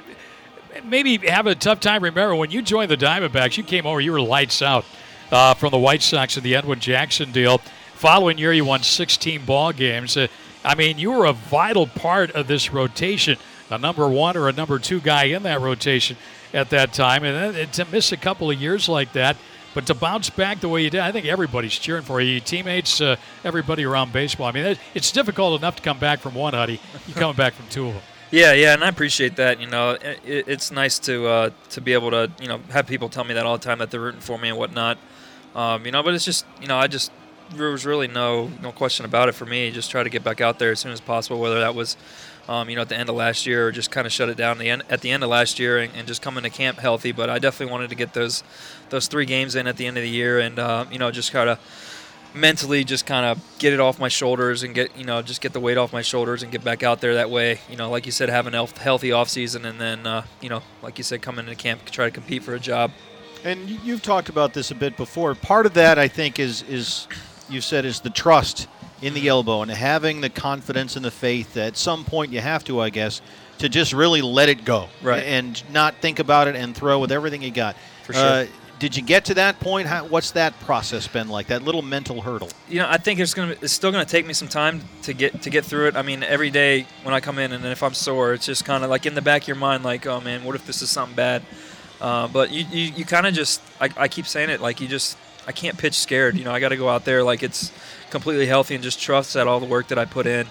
maybe have a tough time. Remember, when you joined the Diamondbacks, you came over, you were lights out uh, from the White Sox and the Edwin Jackson deal. Following year, you won sixteen ball games. Uh, I mean, you were a vital part of this rotation, a number one or a number two guy in that rotation at that time. And then to miss a couple of years like that, but to bounce back the way you did, I think everybody's cheering for you. Your teammates, uh, everybody around baseball. I mean, it's difficult enough to come back from one, Huddy. You're coming back from two of them. Yeah, yeah, and I appreciate that. You know, it, it's nice to uh, to be able to you know have people tell me that all the time that they're rooting for me and whatnot. Um, you know, but it's just you know I just there was really no no question about it for me. Just try to get back out there as soon as possible, whether that was um, you know at the end of last year or just kind of shut it down the end, at the end of last year and, and just come into camp healthy. But I definitely wanted to get those those three games in at the end of the year and uh, you know just kind of mentally just kind of get it off my shoulders and get you know just get the weight off my shoulders and get back out there that way. You know, like you said, have an healthy off season and then uh, you know like you said, come into camp try to compete for a job. And you've talked about this a bit before. Part of that, I think, is is you said is the trust in the elbow and having the confidence and the faith that at some point you have to, I guess, to just really let it go, right, and not think about it and throw with everything you got. For sure. Uh, did you get to that point? How, what's that process been like? That little mental hurdle? You know, I think it's gonna it's still gonna take me some time to get to get through it. I mean, every day when I come in and if I'm sore, it's just kind of like in the back of your mind, like, oh man, what if this is something bad? Uh, but you you, you kind of just I, I keep saying it, like you just I can't pitch scared. You know, I got to go out there like it's completely healthy and just trust that all the work that I put in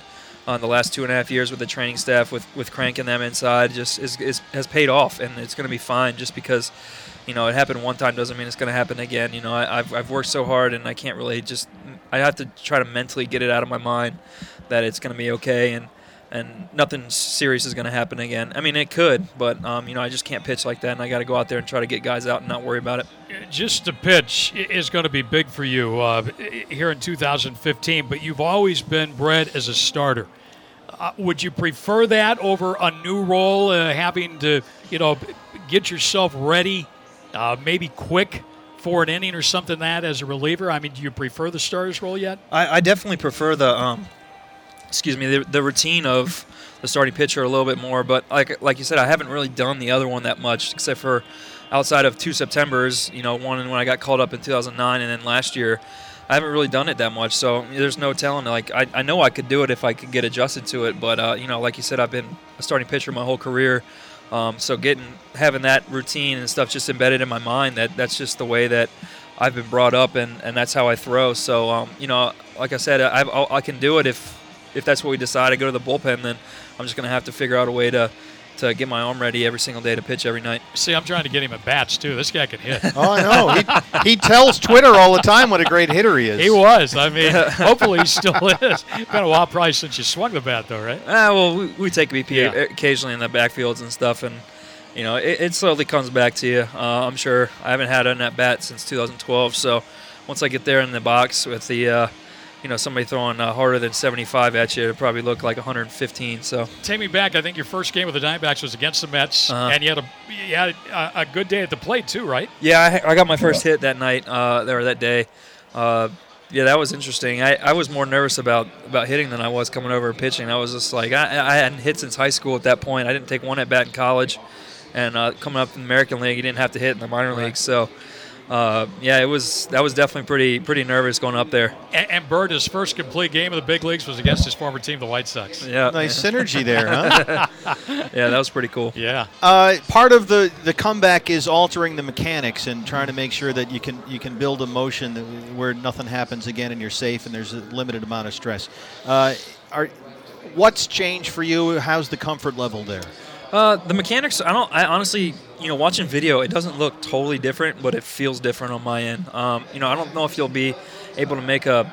uh, the last two and a half years with the training staff, with, with cranking them inside, just is, is has paid off, and it's going to be fine. Just because, you know, it happened one time doesn't mean it's going to happen again. You know, I, I've I've worked so hard, and I can't really just I have to try to mentally get it out of my mind that it's going to be okay, and and nothing serious is going to happen again. I mean, it could, but um, you know, I just can't pitch like that, and I got to go out there and try to get guys out and not worry about it. Just to pitch is going to be big for you uh, here in two thousand fifteen, but you've always been bred as a starter. Uh, would you prefer that over a new role, uh, having to, you know, get yourself ready, uh, maybe quick for an inning or something like that as a reliever? I mean, do you prefer the starter's role yet? I, I definitely prefer the, um, excuse me, the, the routine of the starting pitcher a little bit more. But like like you said, I haven't really done the other one that much, except for outside of two Septembers. You know, one when I got called up in two thousand nine, and then last year, I haven't really done it that much. So there's no telling. Like I, I know I could do it if I could get adjusted to it. But uh, you know, like you said, I've been a starting pitcher my whole career. Um, so getting having that routine and stuff just embedded in my mind, that that's just the way that I've been brought up, and, and that's how I throw. So um, you know, like I said, I I can do it if if that's what we decide to go to the bullpen. Then I'm just gonna have to figure out a way to to get my arm ready every single day to pitch every night. See, I'm trying to get him at bats too. This guy can hit. Oh, I know. He, he tells Twitter all the time what a great hitter he is. He was. I mean, hopefully he still is. Been a while probably since you swung the bat, though, right? Ah, well, we, we take B P Yeah. occasionally in the backfields and stuff, and you know, it, it slowly comes back to you. Uh, I'm sure I haven't had an at bat since two thousand twelve, so once I get there in the box with the, uh, you know, somebody throwing uh, harder than seventy-five at you, it'll probably look like one hundred fifteen. So take me back. I think your first game with the Diamondbacks was against the Mets, uh-huh. and you had a you had a, a good day at the plate too, right? Yeah, I, I got my first hit that night, uh, or that day. Uh, yeah, that was interesting. I, I was more nervous about, about hitting than I was coming over and pitching. I was just like, I, I hadn't hit since high school at that point. I didn't take one at bat in college, and uh, coming up in the American League, you didn't have to hit in the minor leagues. So. Uh, yeah, it was. That was definitely pretty, pretty nervous going up there. And, and Bird, his first complete game of the big leagues was against his former team, the White Sox. Yeah, nice synergy there, huh? Yeah, that was pretty cool. Yeah. Uh, part of the, the comeback is altering the mechanics and trying to make sure that you can you can build a motion that, where nothing happens again and you're safe and there's a limited amount of stress. Uh, are what's changed for you? How's the comfort level there? Uh, the mechanics, I don't. I honestly, you know, watching video, it doesn't look totally different, but it feels different on my end. Um, you know, I don't know if you'll be able to make a,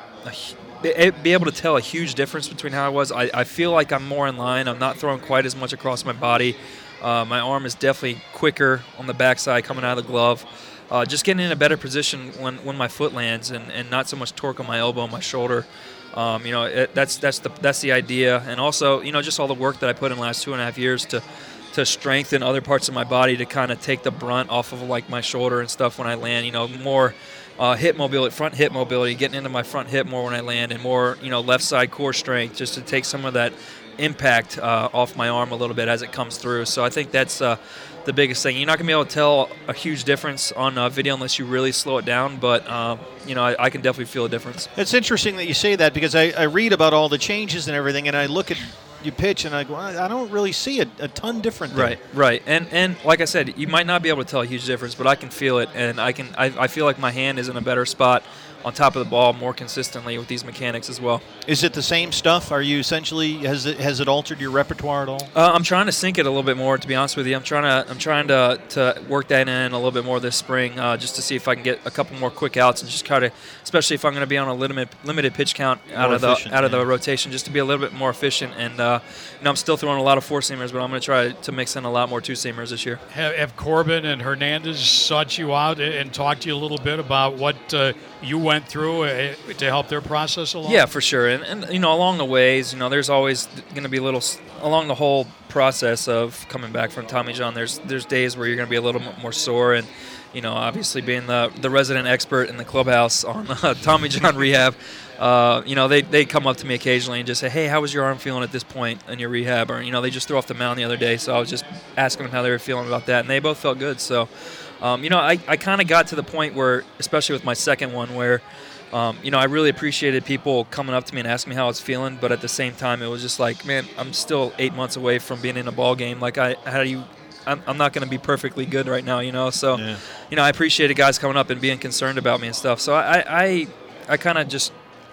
a be able to tell a huge difference between how I was. I, I feel like I'm more in line. I'm not throwing quite as much across my body. Uh, my arm is definitely quicker on the backside coming out of the glove. Uh, just getting in a better position when, when my foot lands, and, and not so much torque on my elbow and my shoulder. Um, you know, it, that's that's the that's the idea, and also, you know, just all the work that I put in the last two and a half years to to strengthen other parts of my body to kind of take the brunt off of like my shoulder and stuff when I land. You know, more uh, hip mobility, front hip mobility, getting into my front hip more when I land, and more, you know, left side core strength, just to take some of that impact uh, off my arm a little bit as it comes through. So I think that's uh, the biggest thing. You're not going to be able to tell a huge difference on uh, video unless you really slow it down, but um, you know, I, I can definitely feel a difference. It's interesting that you say that, because I, I read about all the changes and everything, and I look at you pitch and I go, I don't really see a, a ton different there. Right, right, and and like I said, you might not be able to tell a huge difference, but I can feel it, and I can I, I feel like my hand is in a better spot on top of the ball more consistently with these mechanics as well. Is it the same stuff? Are you essentially, has it has it altered your repertoire at all? Uh, I'm trying to sink it a little bit more, to be honest with you. I'm trying to I'm trying to, to work that in a little bit more this spring, uh, just to see if I can get a couple more quick outs, and just kind of, especially if I'm going to be on a limited limited pitch count out More of the efficient, out of yeah. the rotation, just to be a little bit more efficient. And uh, you know, I'm still throwing a lot of four seamers, but I'm going to try to mix in a lot more two seamers this year. Have, have Corbin and Hernandez sought you out and talked to you a little bit about what uh, you went through uh, to help their process along? Yeah, for sure. And, and you know, along the ways, you know, there's always going to be little, along the whole process of coming back from Tommy John, there's there's days where you're going to be a little more sore. And, you know, obviously being the, the resident expert in the clubhouse on uh, Tommy John rehab, uh, you know, they, they come up to me occasionally and just say, hey, how was your arm feeling at this point in your rehab? Or, you know, they just threw off the mound the other day, so I was just asking them how they were feeling about that, and they both felt good. So, um, you know, I, I kind of got to the point where, especially with my second one, where, um, you know, I really appreciated people coming up to me and asking me how I was feeling, but at the same time, it was just like, man, I'm still eight months away from being in a ball game. Like, I, how do you... I'm, I'm not going to be perfectly good right now, you know. So, yeah. you know, I appreciated guys coming up and being concerned about me and stuff. So I, I, I kind of just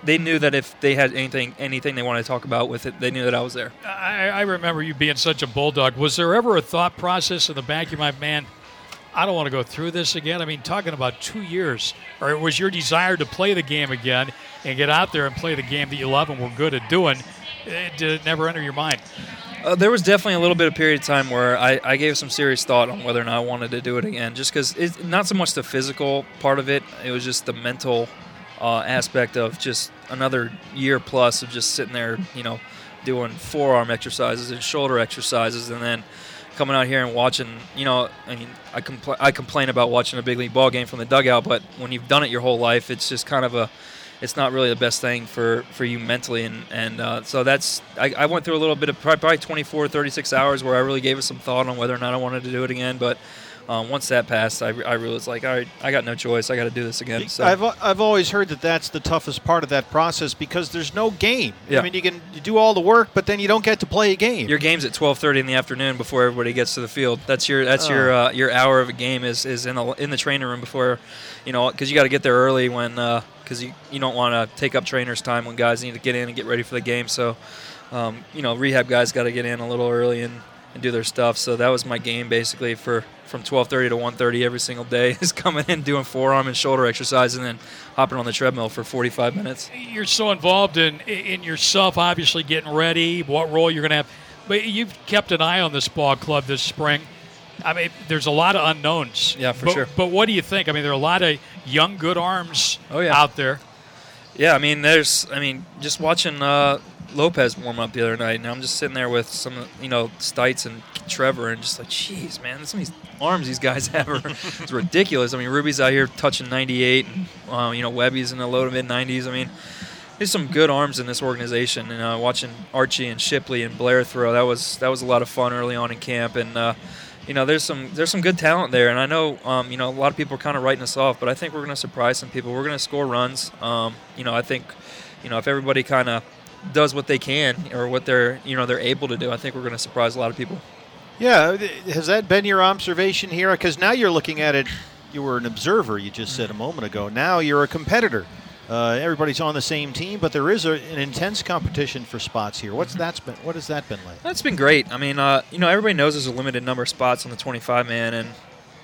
they knew that if they had anything anything they wanted to talk about with it, they knew that I was there. I, I remember you being such a bulldog. Was there ever a thought process in the back of your mind, man, I don't want to go through this again? I mean, talking about two years. Or was your desire to play the game again and get out there and play the game that you love and were good at doing, it, did it never enter your mind? Uh, there was definitely a little bit of period of time where I, I gave some serious thought on whether or not I wanted to do it again, just because it's not so much the physical part of it, it was just the mental uh, aspect of just another year plus of just sitting there, you know, doing forearm exercises and shoulder exercises, and then coming out here and watching, you know, I mean, I, compl- I complain about watching a big league ball game from the dugout, but when you've done it your whole life, it's just kind of a it's not really the best thing for, for you mentally. And, and uh, so that's I, I went through a little bit of probably twenty-four, thirty-six hours where I really gave it some thought on whether or not I wanted to do it again. But um, once that passed, I, I realized, like, all right, I got no choice. I got to do this again. So I've, I've always heard that that's the toughest part of that process because there's no game. Yeah. I mean, you can you do all the work, but then you don't get to play a game. Your game's at twelve thirty in the afternoon before everybody gets to the field. That's your that's oh. your uh, your hour of a game is, is in the in the training room before, you know, because you got to get there early when uh, – because you, you don't want to take up trainers' time when guys need to get in and get ready for the game. So, um, you know, rehab guys got to get in a little early and, and do their stuff. So that was my game basically for from twelve thirty to one thirty every single day is coming in, doing forearm and shoulder exercise, and then hopping on the treadmill for forty-five minutes. You're so involved in, in yourself, obviously getting ready, what role you're going to have. But you've kept an eye on this ball club this spring. I mean, there's a lot of unknowns. Yeah, for but, sure. But what do you think? I mean, there are a lot of young, good arms oh, yeah. out there. Yeah, I mean, there's, I mean, just watching uh, Lopez warm up the other night, and I'm just sitting there with some, you know, Stites and Trevor, and just like, jeez, man, some of these arms these guys have are it's ridiculous. I mean, Ruby's out here touching ninety-eight, and, uh, you know, Webby's in the low to mid nineties. I mean, there's some good arms in this organization, and uh, watching Archie and Shipley and Blair throw, that was that was a lot of fun early on in camp, and uh, you know, there's some there's some good talent there, and I know, um, you know, a lot of people are kind of writing us off, but I think we're going to surprise some people. We're going to score runs. Um, you know, I think, you know, if everybody kind of does what they can or what they're, you know, they're able to do, I think we're going to surprise a lot of people. Yeah, has that been your observation here? Because now you're looking at it. You were an observer, you just said a moment ago. Now you're a competitor. Uh, everybody's on the same team, but there is a, an intense competition for spots here. What's that's been? What has that been like? That's been great. I mean, uh, you know, everybody knows there's a limited number of spots on the twenty-five man, and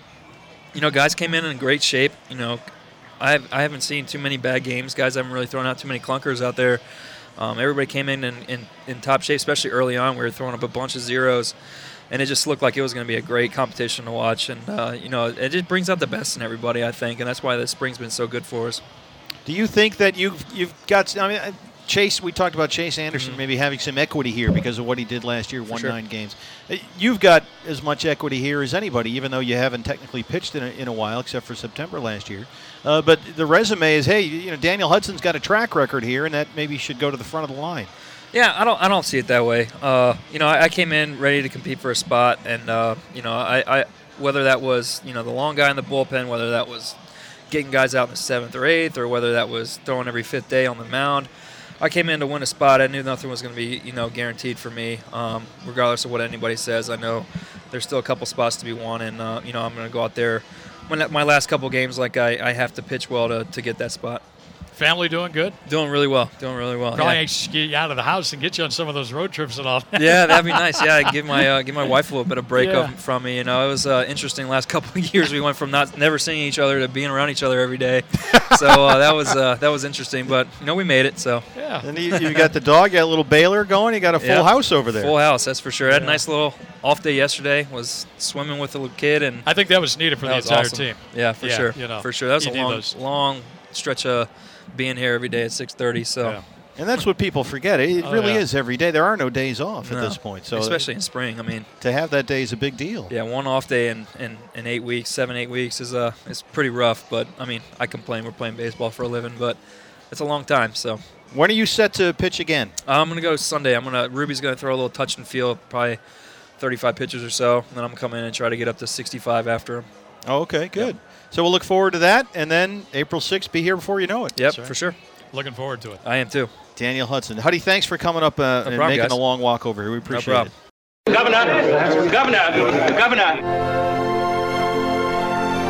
you know, guys came in in great shape. You know, I have, I haven't seen too many bad games. Guys haven't really thrown out too many clunkers out there. Um, everybody came in in, in in top shape, especially early on. We were throwing up a bunch of zeros, and it just looked like it was going to be a great competition to watch. And uh, you know, it just brings out the best in everybody, I think, and that's why this spring's been so good for us. Do you think that you've you've got? I mean, Chase. We talked about Chase Anderson mm-hmm. maybe having some equity here because of what he did last year, won sure. nine games. You've got as much equity here as anybody, even though you haven't technically pitched in a, in a while, except for September last year. Uh, but the resume is, hey, you know, Daniel Hudson's got a track record here, and that maybe should go to the front of the line. Yeah, I don't I don't see it that way. Uh, you know, I, I came in ready to compete for a spot, and uh, you know, I, I whether that was you know the long guy in the bullpen, whether that was getting guys out in the seventh or eighth, or whether that was throwing every fifth day on the mound. I came in to win a spot. I knew nothing was going to be, you know, guaranteed for me, um, regardless of what anybody says. I know there's still a couple spots to be won, and, uh, you know, I'm going to go out there. When my last couple games, like, I, I have to pitch well to, to get that spot. Family doing good? Doing really well. Doing really well. Probably yeah. anxious to get you out of the house and get you on some of those road trips and all. Yeah, that'd be nice. Yeah, give my uh, give my wife a little bit of break yeah. of, from me. You know, it was uh, interesting. The last couple of years, we went from not never seeing each other to being around each other every day. So uh, that was uh, that was interesting. But you know, we made it. So yeah. And you, you got the dog. You got a little Baylor going. You got a full yeah. house over there. Full house, that's for sure. I had yeah. a nice little off day yesterday. Was swimming with a little kid, and I think that was needed for that the entire awesome. team. Yeah, for yeah, sure. You know, for sure. That was you a need long, those. long stretch of being here every day at six thirty. So. Yeah. And that's what people forget. It oh, really yeah. is every day. There are no days off no. at this point. So especially in spring. I mean, to have that day is a big deal. Yeah, one off day in, in, in eight weeks, seven, eight weeks is uh is pretty rough. But I mean, I complain. We're playing baseball for a living, but it's a long time. So when are you set to pitch again? I'm gonna go Sunday. I'm gonna Ruby's gonna throw a little touch and feel, probably thirty-five pitches or so, and then I'm gonna come in and try to get up to sixty-five after him. Oh, okay, good. Yep. So we'll look forward to that, and then April sixth, be here before you know it. Yep, right. for sure. Looking forward to it. I am too. Daniel Hudson. Huddy, thanks for coming up uh, no and problem, making guys. a long walk over here. We appreciate no it. Governor, Governor, Governor.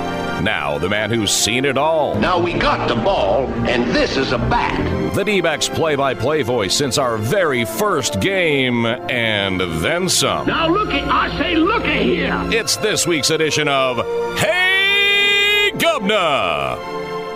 now the man who's seen it all. Now we got the ball, and this is a bat. The D-backs play-by-play voice since our very first game, and then some. Now look at, I say look at here. It's this week's edition of Hey Gubna.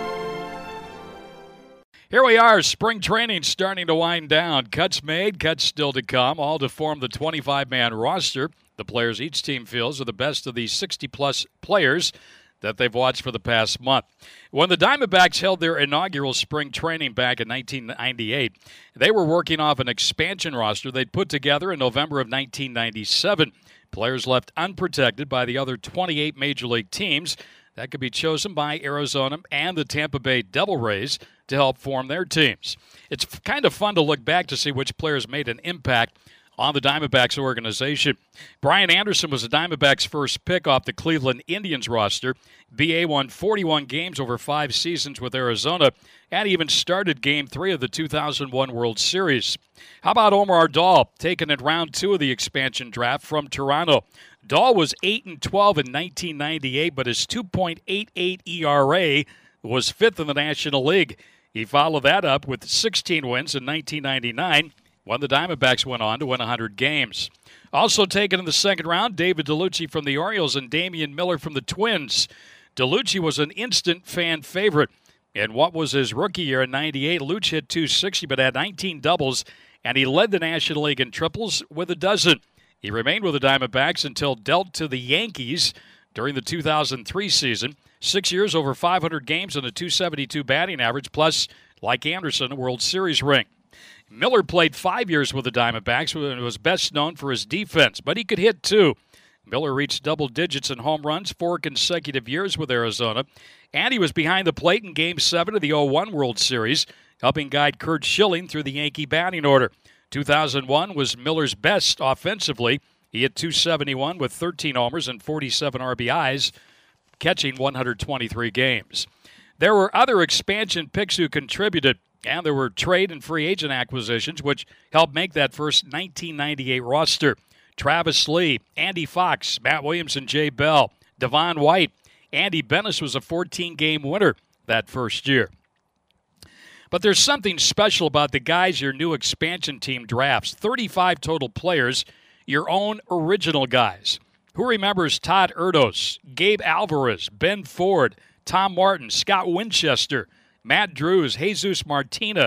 Here we are, spring training starting to wind down. Cuts made, cuts still to come, all to form the twenty-five man roster. The players each team feels are the best of the sixty-plus players that they've watched for the past month. When the Diamondbacks held their inaugural spring training back in nineteen ninety-eight, they were working off an expansion roster they'd put together in November of nineteen ninety-seven. Players left unprotected by the other twenty-eight Major League teams that could be chosen by Arizona and the Tampa Bay Devil Rays to help form their teams. It's kind of fun to look back to see which players made an impact on the Diamondbacks organization. Brian Anderson was the Diamondbacks' first pick off the Cleveland Indians roster. B A won forty-one games over five seasons with Arizona and even started Game three of the two thousand one World Series. How about Omar Dahl, taken in round two of the expansion draft from Toronto? Dahl was eight and twelve in nineteen ninety-eight, but his two point eight eight E R A was fifth in the National League. He followed that up with sixteen wins in nineteen ninety-nine, when the Diamondbacks went on to win one hundred games. Also taken in the second round, David DeLucci from the Orioles and Damian Miller from the Twins. DeLucci was an instant fan favorite. In what was his rookie year in ninety-eight, Luch hit two sixty but had nineteen doubles, and he led the National League in triples with a dozen. He remained with the Diamondbacks until dealt to the Yankees during the two thousand three season. Six years, over five hundred games, and a two seventy-two batting average, plus, like Anderson, a World Series ring. Miller played five years with the Diamondbacks and was best known for his defense, but he could hit too. Miller reached double digits in home runs four consecutive years with Arizona, and he was behind the plate in Game seven of the oh one World Series, helping guide Curt Schilling through the Yankee batting order. two thousand one was Miller's best offensively. He hit two seventy-one with thirteen homers and forty-seven R B Is, catching one hundred twenty-three games. There were other expansion picks who contributed, and there were trade and free agent acquisitions, which helped make that first nineteen ninety-eight roster. Travis Lee, Andy Fox, Matt Williams, and Jay Bell, Devon White. Andy Bennis was a fourteen game winner that first year. But there's something special about the guys your new expansion team drafts. thirty-five total players, your own original guys. Who remembers Todd Erdos, Gabe Alvarez, Ben Ford, Tom Martin, Scott Winchester, Matt Drews, Jesus Martina,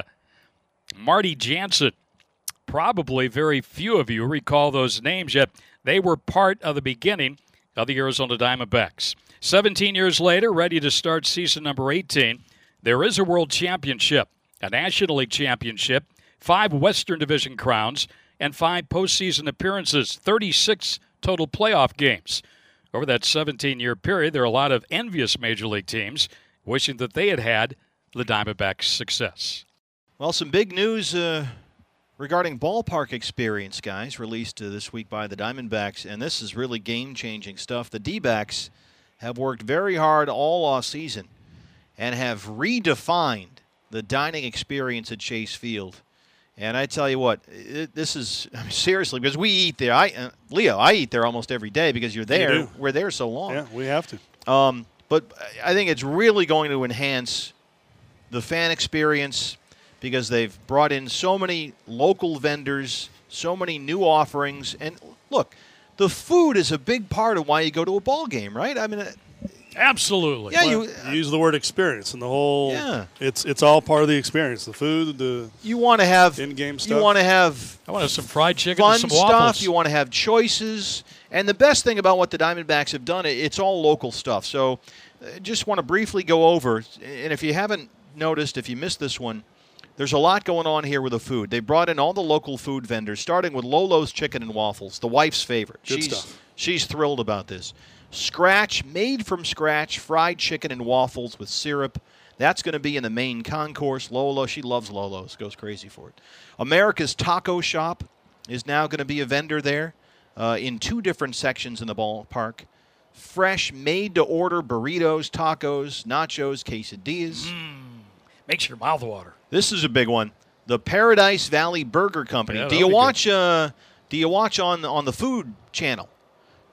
Marty Jansen? Probably very few of you recall those names, yet they were part of the beginning of the Arizona Diamondbacks. seventeen years later, ready to start season number eighteen, there is a World Championship, a National League Championship, five Western Division crowns, and five postseason appearances, thirty-six total playoff games. Over that seventeen-year period, there are a lot of envious Major League teams wishing that they had had the Diamondbacks' success. Well, some big news uh, regarding ballpark experience, guys, released uh, this week by the Diamondbacks, and this is really game-changing stuff. The D-backs have worked very hard all off-season and have redefined the dining experience at Chase Field. And I tell you what, it, this is I mean, seriously, because we eat there. I, uh, Leo, I eat there almost every day because you're there. You do. We're there so long. Yeah, we have to. Um, but I think it's really going to enhance the fan experience because they've brought in so many local vendors, so many new offerings. And look, the food is a big part of why you go to a ball game, right? I mean, absolutely. Yeah, well, you, you use the word experience, and the whole. Yeah. It's it's all part of the experience. The food, the. You want to have in-game stuff. You want to have. I want to have some fried chicken fun and some stuff. waffles. You want to have choices, and the best thing about what the Diamondbacks have done, it's all local stuff. So, uh, just want to briefly go over, and if you haven't noticed, if you missed this one, there's a lot going on here with the food. They brought in all the local food vendors, starting with Lolo's Chicken and Waffles, the wife's favorite. Good she's, stuff. She's thrilled about this. Scratch, made from scratch, fried chicken and waffles with syrup. That's going to be in the main concourse. Lolo, she loves Lolo's, goes crazy for it. America's Taco Shop is now going to be a vendor there uh, in two different sections in the ballpark. Fresh, made-to-order burritos, tacos, nachos, quesadillas. Mm, makes your mouth water. This is a big one. The Paradise Valley Burger Company. Yeah, do you be watch? Uh, do you watch on on the Food Channel?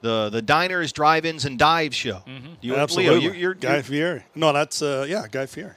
the the diners, drive-ins, and dives show. Mm-hmm. You, Absolutely. Leo, you, you're, Guy you're, Fieri. No, that's uh, yeah, Guy Fieri.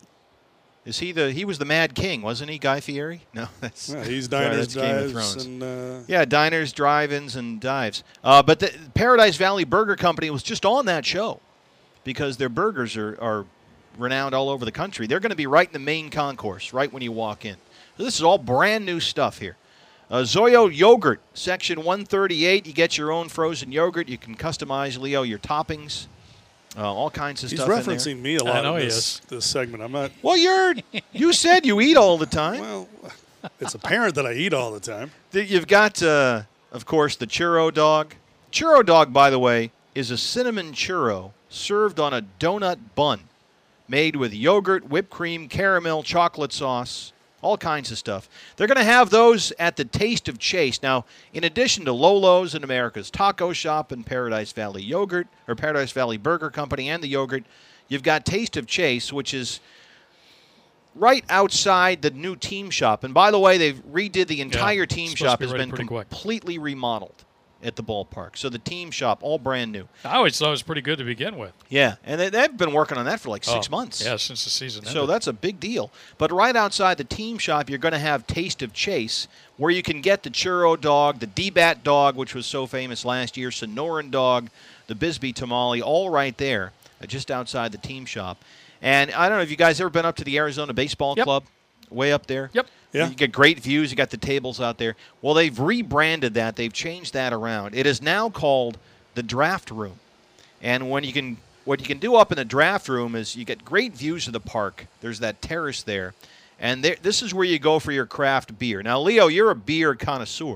Is he the? He was the Mad King, wasn't he, Guy Fieri? No, that's. Yeah, he's sorry, diners, that's Game of dives, Thrones. and uh, Yeah, diners, drive-ins, and dives. Uh, but the Paradise Valley Burger Company was just on that show because their burgers are, are renowned all over the country. They're going to be right in the main concourse, right when you walk in. So this is all brand new stuff here. Uh, Zoyo Yogurt, section one thirty-eight. You get your own frozen yogurt. You can customize, Leo, your toppings. Uh, all kinds of he's stuff in there. referencing me a lot I know in he this, is. this segment. I'm not. Well, you're. You said you eat all the time. Well, it's apparent that I eat all the time. You've got, uh, of course, the churro dog. Churro dog, by the way, is a cinnamon churro served on a donut bun made with yogurt, whipped cream, caramel, chocolate sauce, all kinds of stuff. They're going to have those at the Taste of Chase. Now, in addition to Lolo's and America's Taco Shop and Paradise Valley Yogurt, or Paradise Valley Burger Company and the yogurt, you've got Taste of Chase, which is right outside the new team shop. And by the way, they've redid the entire Yeah, team it's supposed shop to be has ready been pretty quick. completely remodeled at the ballpark. So the team shop, all brand new. I always thought it was pretty good to begin with. Yeah, and they, they've been working on that for like six Oh, months. Yeah, since the season ended. So that's a big deal. But right outside the team shop, you're going to have Taste of Chase, where you can get the churro dog, the D-Bat dog, which was so famous last year, Sonoran dog, the Bisbee tamale, all right there, uh, just outside the team shop. And I don't know if you guys ever been up to the Arizona Baseball Yep. Club, way up there. Yep. Yeah. You get great views. You got the tables out there. Well, they've rebranded that. They've changed that around. It is now called the Draft Room. And when you can, what you can do up in the Draft Room is you get great views of the park. There's that terrace there, and there, this is where you go for your craft beer. Now, Leo, you're a beer connoisseur.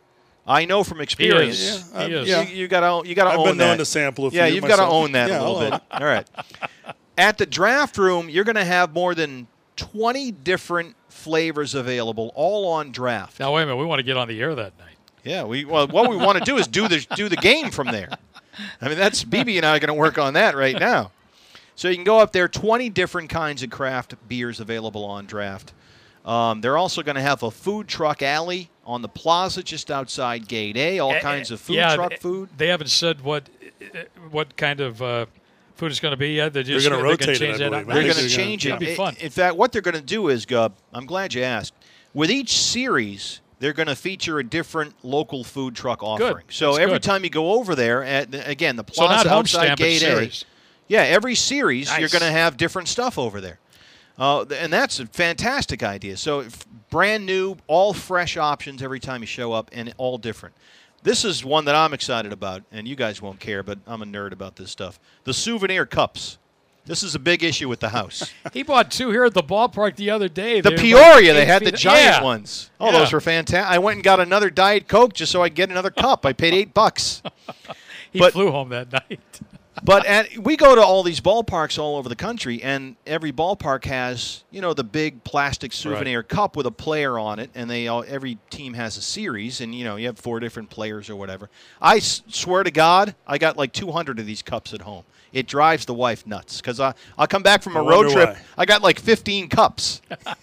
I know from experience. He is. Yeah, He uh, is. yeah. You, you got to you got to I've own been that. known to sample a Yeah, few you've got to myself. own that Yeah, a little I'll bit. All right. At the Draft Room, you're going to have more than twenty different flavors available, all on draft. Now, wait a minute. We want to get on the air that night. Yeah, we well, what we want to do is do the do the game from there. I mean, that's B B and I are going to work on that right now. So you can go up there, twenty different kinds of craft beers available on draft. Um, they're also going to have a food truck alley on the plaza just outside Gate A, all Eh, kinds eh, of food yeah, truck they- food. They haven't said what eh, what kind of uh, food it's going to be yet. They're just gonna they're rotate it, change I that believe. up. I They're think going to they're gonna- change It'll it. be In- fun. In fact, what they're going to do is, Gub, I'm glad you asked. With each series, they're going to feature a different local food truck offering. So That's every good. time you go over there, at the, again, the So plaza not outside homestamp, Gate it's A. series. Yeah, every series you're Nice. going to have different stuff over there. Uh, th- and that's a fantastic idea. So f- brand new, all fresh options every time you show up, and all different. This is one that I'm excited about, and you guys won't care, but I'm a nerd about this stuff. The souvenir cups. This is a big issue with the house. He bought two here at the ballpark the other day. The They were Peoria, like they eight had the feet- giant yeah. ones. Oh, Yeah. those were fantastic. I went and got another Diet Coke just so I could get another cup. I paid eight bucks. He But- flew home that night. But at, we go to all these ballparks all over the country, and every ballpark has, you know, the big plastic souvenir cup with a player on it, and they all, every team has a series, and, you know, you have four different players or whatever. I s- swear to God, I got like two hundred of these cups at home. It drives the wife nuts because I'll come back from a I road wonder trip. why. I got like fifteen cups.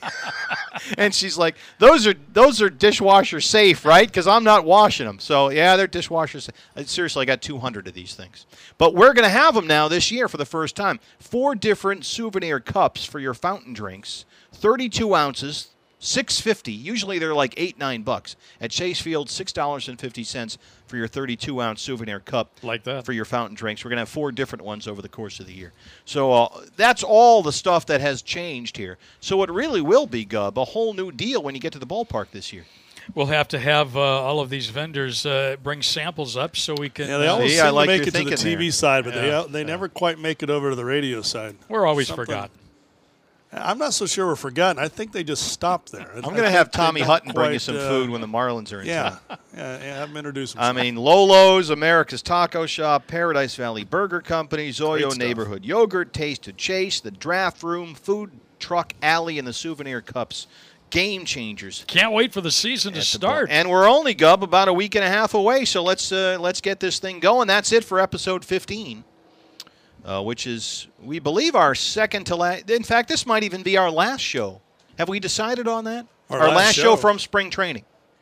And she's like, those are those are dishwasher safe, right? Because I'm not washing them. So, yeah, they're dishwasher safe. Uh, Seriously, I got two hundred of these things. But we're going to have them now this year for the first time. Four different souvenir cups for your fountain drinks, thirty-two ounces, six fifty. Usually they're like eight, nine bucks. At Chase Field, six dollars and fifty cents for your thirty-two ounce souvenir cup. Like that. For your fountain drinks. We're going to have four different ones over the course of the year. So uh, that's all the stuff that has changed here. So it really will be, Gub, a whole new deal when you get to the ballpark this year. We'll have to have uh, all of these vendors uh, bring samples up so we can. Yeah, they uh, always See, seem I like to your make it to the thinking T V there. side, but Yeah, they uh, they yeah. never quite make it over to the radio side. We're always Something- forgotten. I'm not so sure we're forgotten. I think they just stopped there. I'm going to have Tommy Hutton bring you some food when the Marlins are in Yeah, town. yeah, yeah. Have them introduce I themselves. mean, Lolo's, America's Taco Shop, Paradise Valley Burger Company, Great Zoyo stuff. Neighborhood Yogurt, Taste of Chase, the Draft Room, Food Truck Alley, and the Souvenir Cups. Game changers. Can't wait for the season to at the start. ball. And we're only, Gub, about a week and a half away, so let's uh, let's get this thing going. That's it for episode fifteen, uh, which is, we believe, our second to last. In fact, this might even be our last show. Have we decided on that? Our Our, last last show. show. from spring training.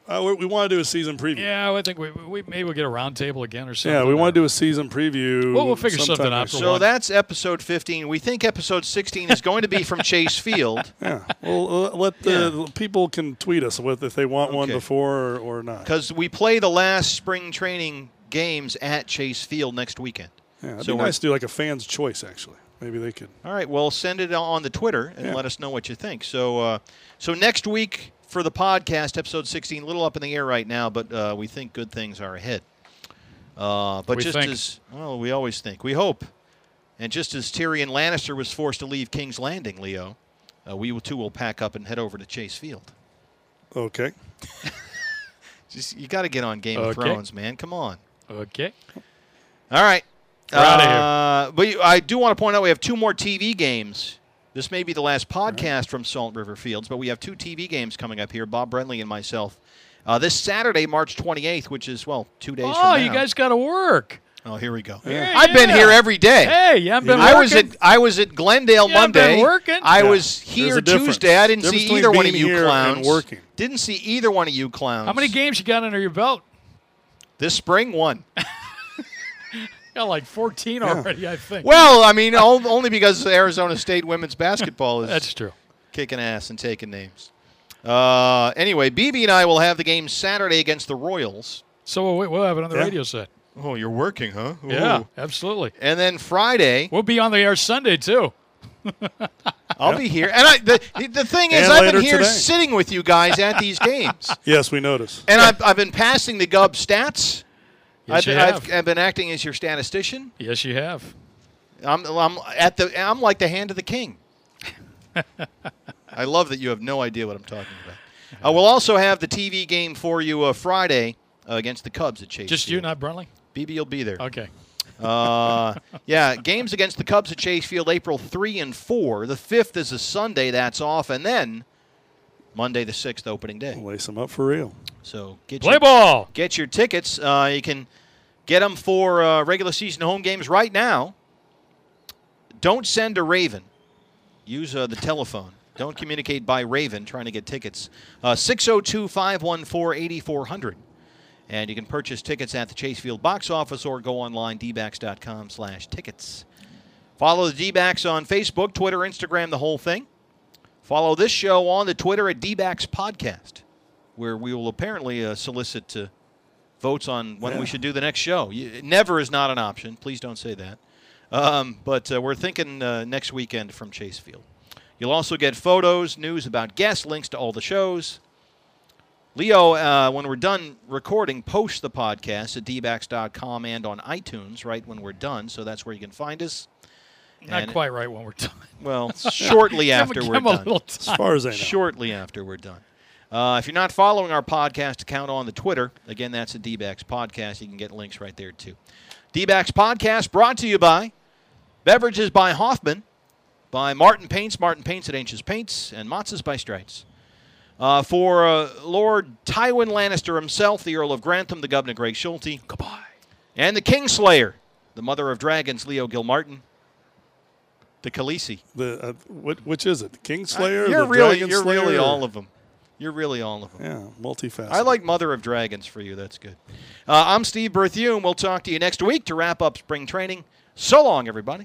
Uh, we, we want to do a season preview. Yeah, I think we, we maybe we'll get a round table again or something. Yeah, we want to do a season preview. Well, we'll figure something sometime out. next for So one. that's episode fifteen. We think episode sixteen is going to be from Chase Field. Yeah. Well, uh, let the Yeah. people can tweet us with if they want one Okay. before or, or not. Because we play the last spring training games at Chase Field next weekend. Yeah, it'd so be we're- nice to do like a fan's choice, actually. Maybe they could. All right, well, send it on the Twitter and Yeah. let us know what you think. So, uh, so next week for the podcast, episode sixteen, a little up in the air right now, but uh, we think good things are ahead. Uh, but We just think. as well, we always think, we hope, and just as Tyrion Lannister was forced to leave King's Landing, Leo, uh, we too will pack up and head over to Chase Field. Okay. Just you got to get on Game of Okay. Thrones, man. Come on. Okay. All right. We're outta here. Uh, but you- I do want to point out we have two more T V games. This may be the last podcast from Salt River Fields, but we have two T V games coming up here, Bob Brenly and myself. Uh, this Saturday, March twenty-eighth, which is, well, two days from Oh, now. you guys got to work. Oh, here we go. Yeah, I've been yeah. here every day. Hey, you haven't been I working? was at I was at Glendale You haven't been Monday. working? I Yeah. was There's here a difference. Tuesday. I didn't Difference see between either one of being you here and clowns. working. Didn't see either one of you clowns. How many games you got under your belt? This spring? One. Got like fourteen already, I think. Well, I mean, o- only because Arizona State women's basketball is That's true. kicking ass and taking names. Uh, anyway, B B and I will have the game Saturday against the Royals. So we'll, we'll have it on the Yeah. radio set. Oh, you're working, huh? Ooh. Yeah, absolutely. And then Friday, We'll be on the air Sunday, too. I'll be here. And I, the, the thing is, And I've been later here today. sitting with you guys at these games. Yes, we notice. And I've, I've been passing the Gub stats. Yes, I've, you been, have. I've, I've been acting as your statistician. Yes, you have. I'm, I'm at the. I'm like the hand of the king. I love that you have no idea what I'm talking about. Uh, we'll also have the T V game for you uh, Friday uh, against the Cubs at Chase Just Field. you, not Brunley? B B will be there. Okay. Uh, yeah, games against the Cubs at Chase Field, April three and four. The fifth is a Sunday. That's off, and then Monday the sixth, opening day. Lace them up for real. So get Play your, ball. get your tickets. Uh, you can get them for uh, regular season home games right now. Don't send a Raven. Use uh, the telephone. Don't communicate by Raven trying to get tickets. Uh, six oh two, five one four, eight four zero zero. And you can purchase tickets at the Chase Field box office or go online, d backs dot com slash tickets. Follow the D-Backs on Facebook, Twitter, Instagram, the whole thing. Follow this show on the Twitter at D-Backs Podcast, where we will apparently uh, solicit uh, votes on when Yeah. we should do the next show. You, never is not an option. Please don't say that. Um, but uh, we're thinking uh, next weekend from Chase Field. You'll also get photos, news about guests, links to all the shows. Leo, uh, when we're done recording, post the podcast at d backs dot com and on iTunes right when we're done, so that's where you can find us. Not And- quite right when we're done. Well, shortly Give 'em- after give we're 'em a done. little As time. far as I know. Shortly after we're done. Uh, if you're not following our podcast account on the Twitter, again, that's a D-Backs Podcast. You can get links right there, too. D-Backs Podcast brought to you by Beverages by Hoffman, by Martin Paints, Martin Paints at Ancients Paints, and Matzahs by Strites. Uh, for uh, Lord Tywin Lannister himself, the Earl of Grantham, the Governor Greg Schulte. Goodbye. And the Kingslayer, the Mother of Dragons, Leo Gilmartin. The Khaleesi. The uh, what, which is it? The Kingslayer? Uh, you're the really, Dragon you're Slayer, really or- all of them. You're really all of them. Yeah, multifaceted. I like Mother of Dragons for you. That's good. Uh, I'm Steve Berthiaume. We'll talk to you next week to wrap up spring training. So long, everybody.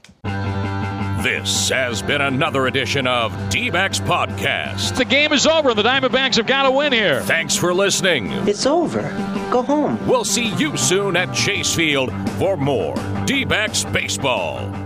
This has been another edition of D-Backs Podcast. The game is over. The Diamondbacks have got to win here. Thanks for listening. It's over. Go home. We'll see you soon at Chase Field for more D-Backs Baseball.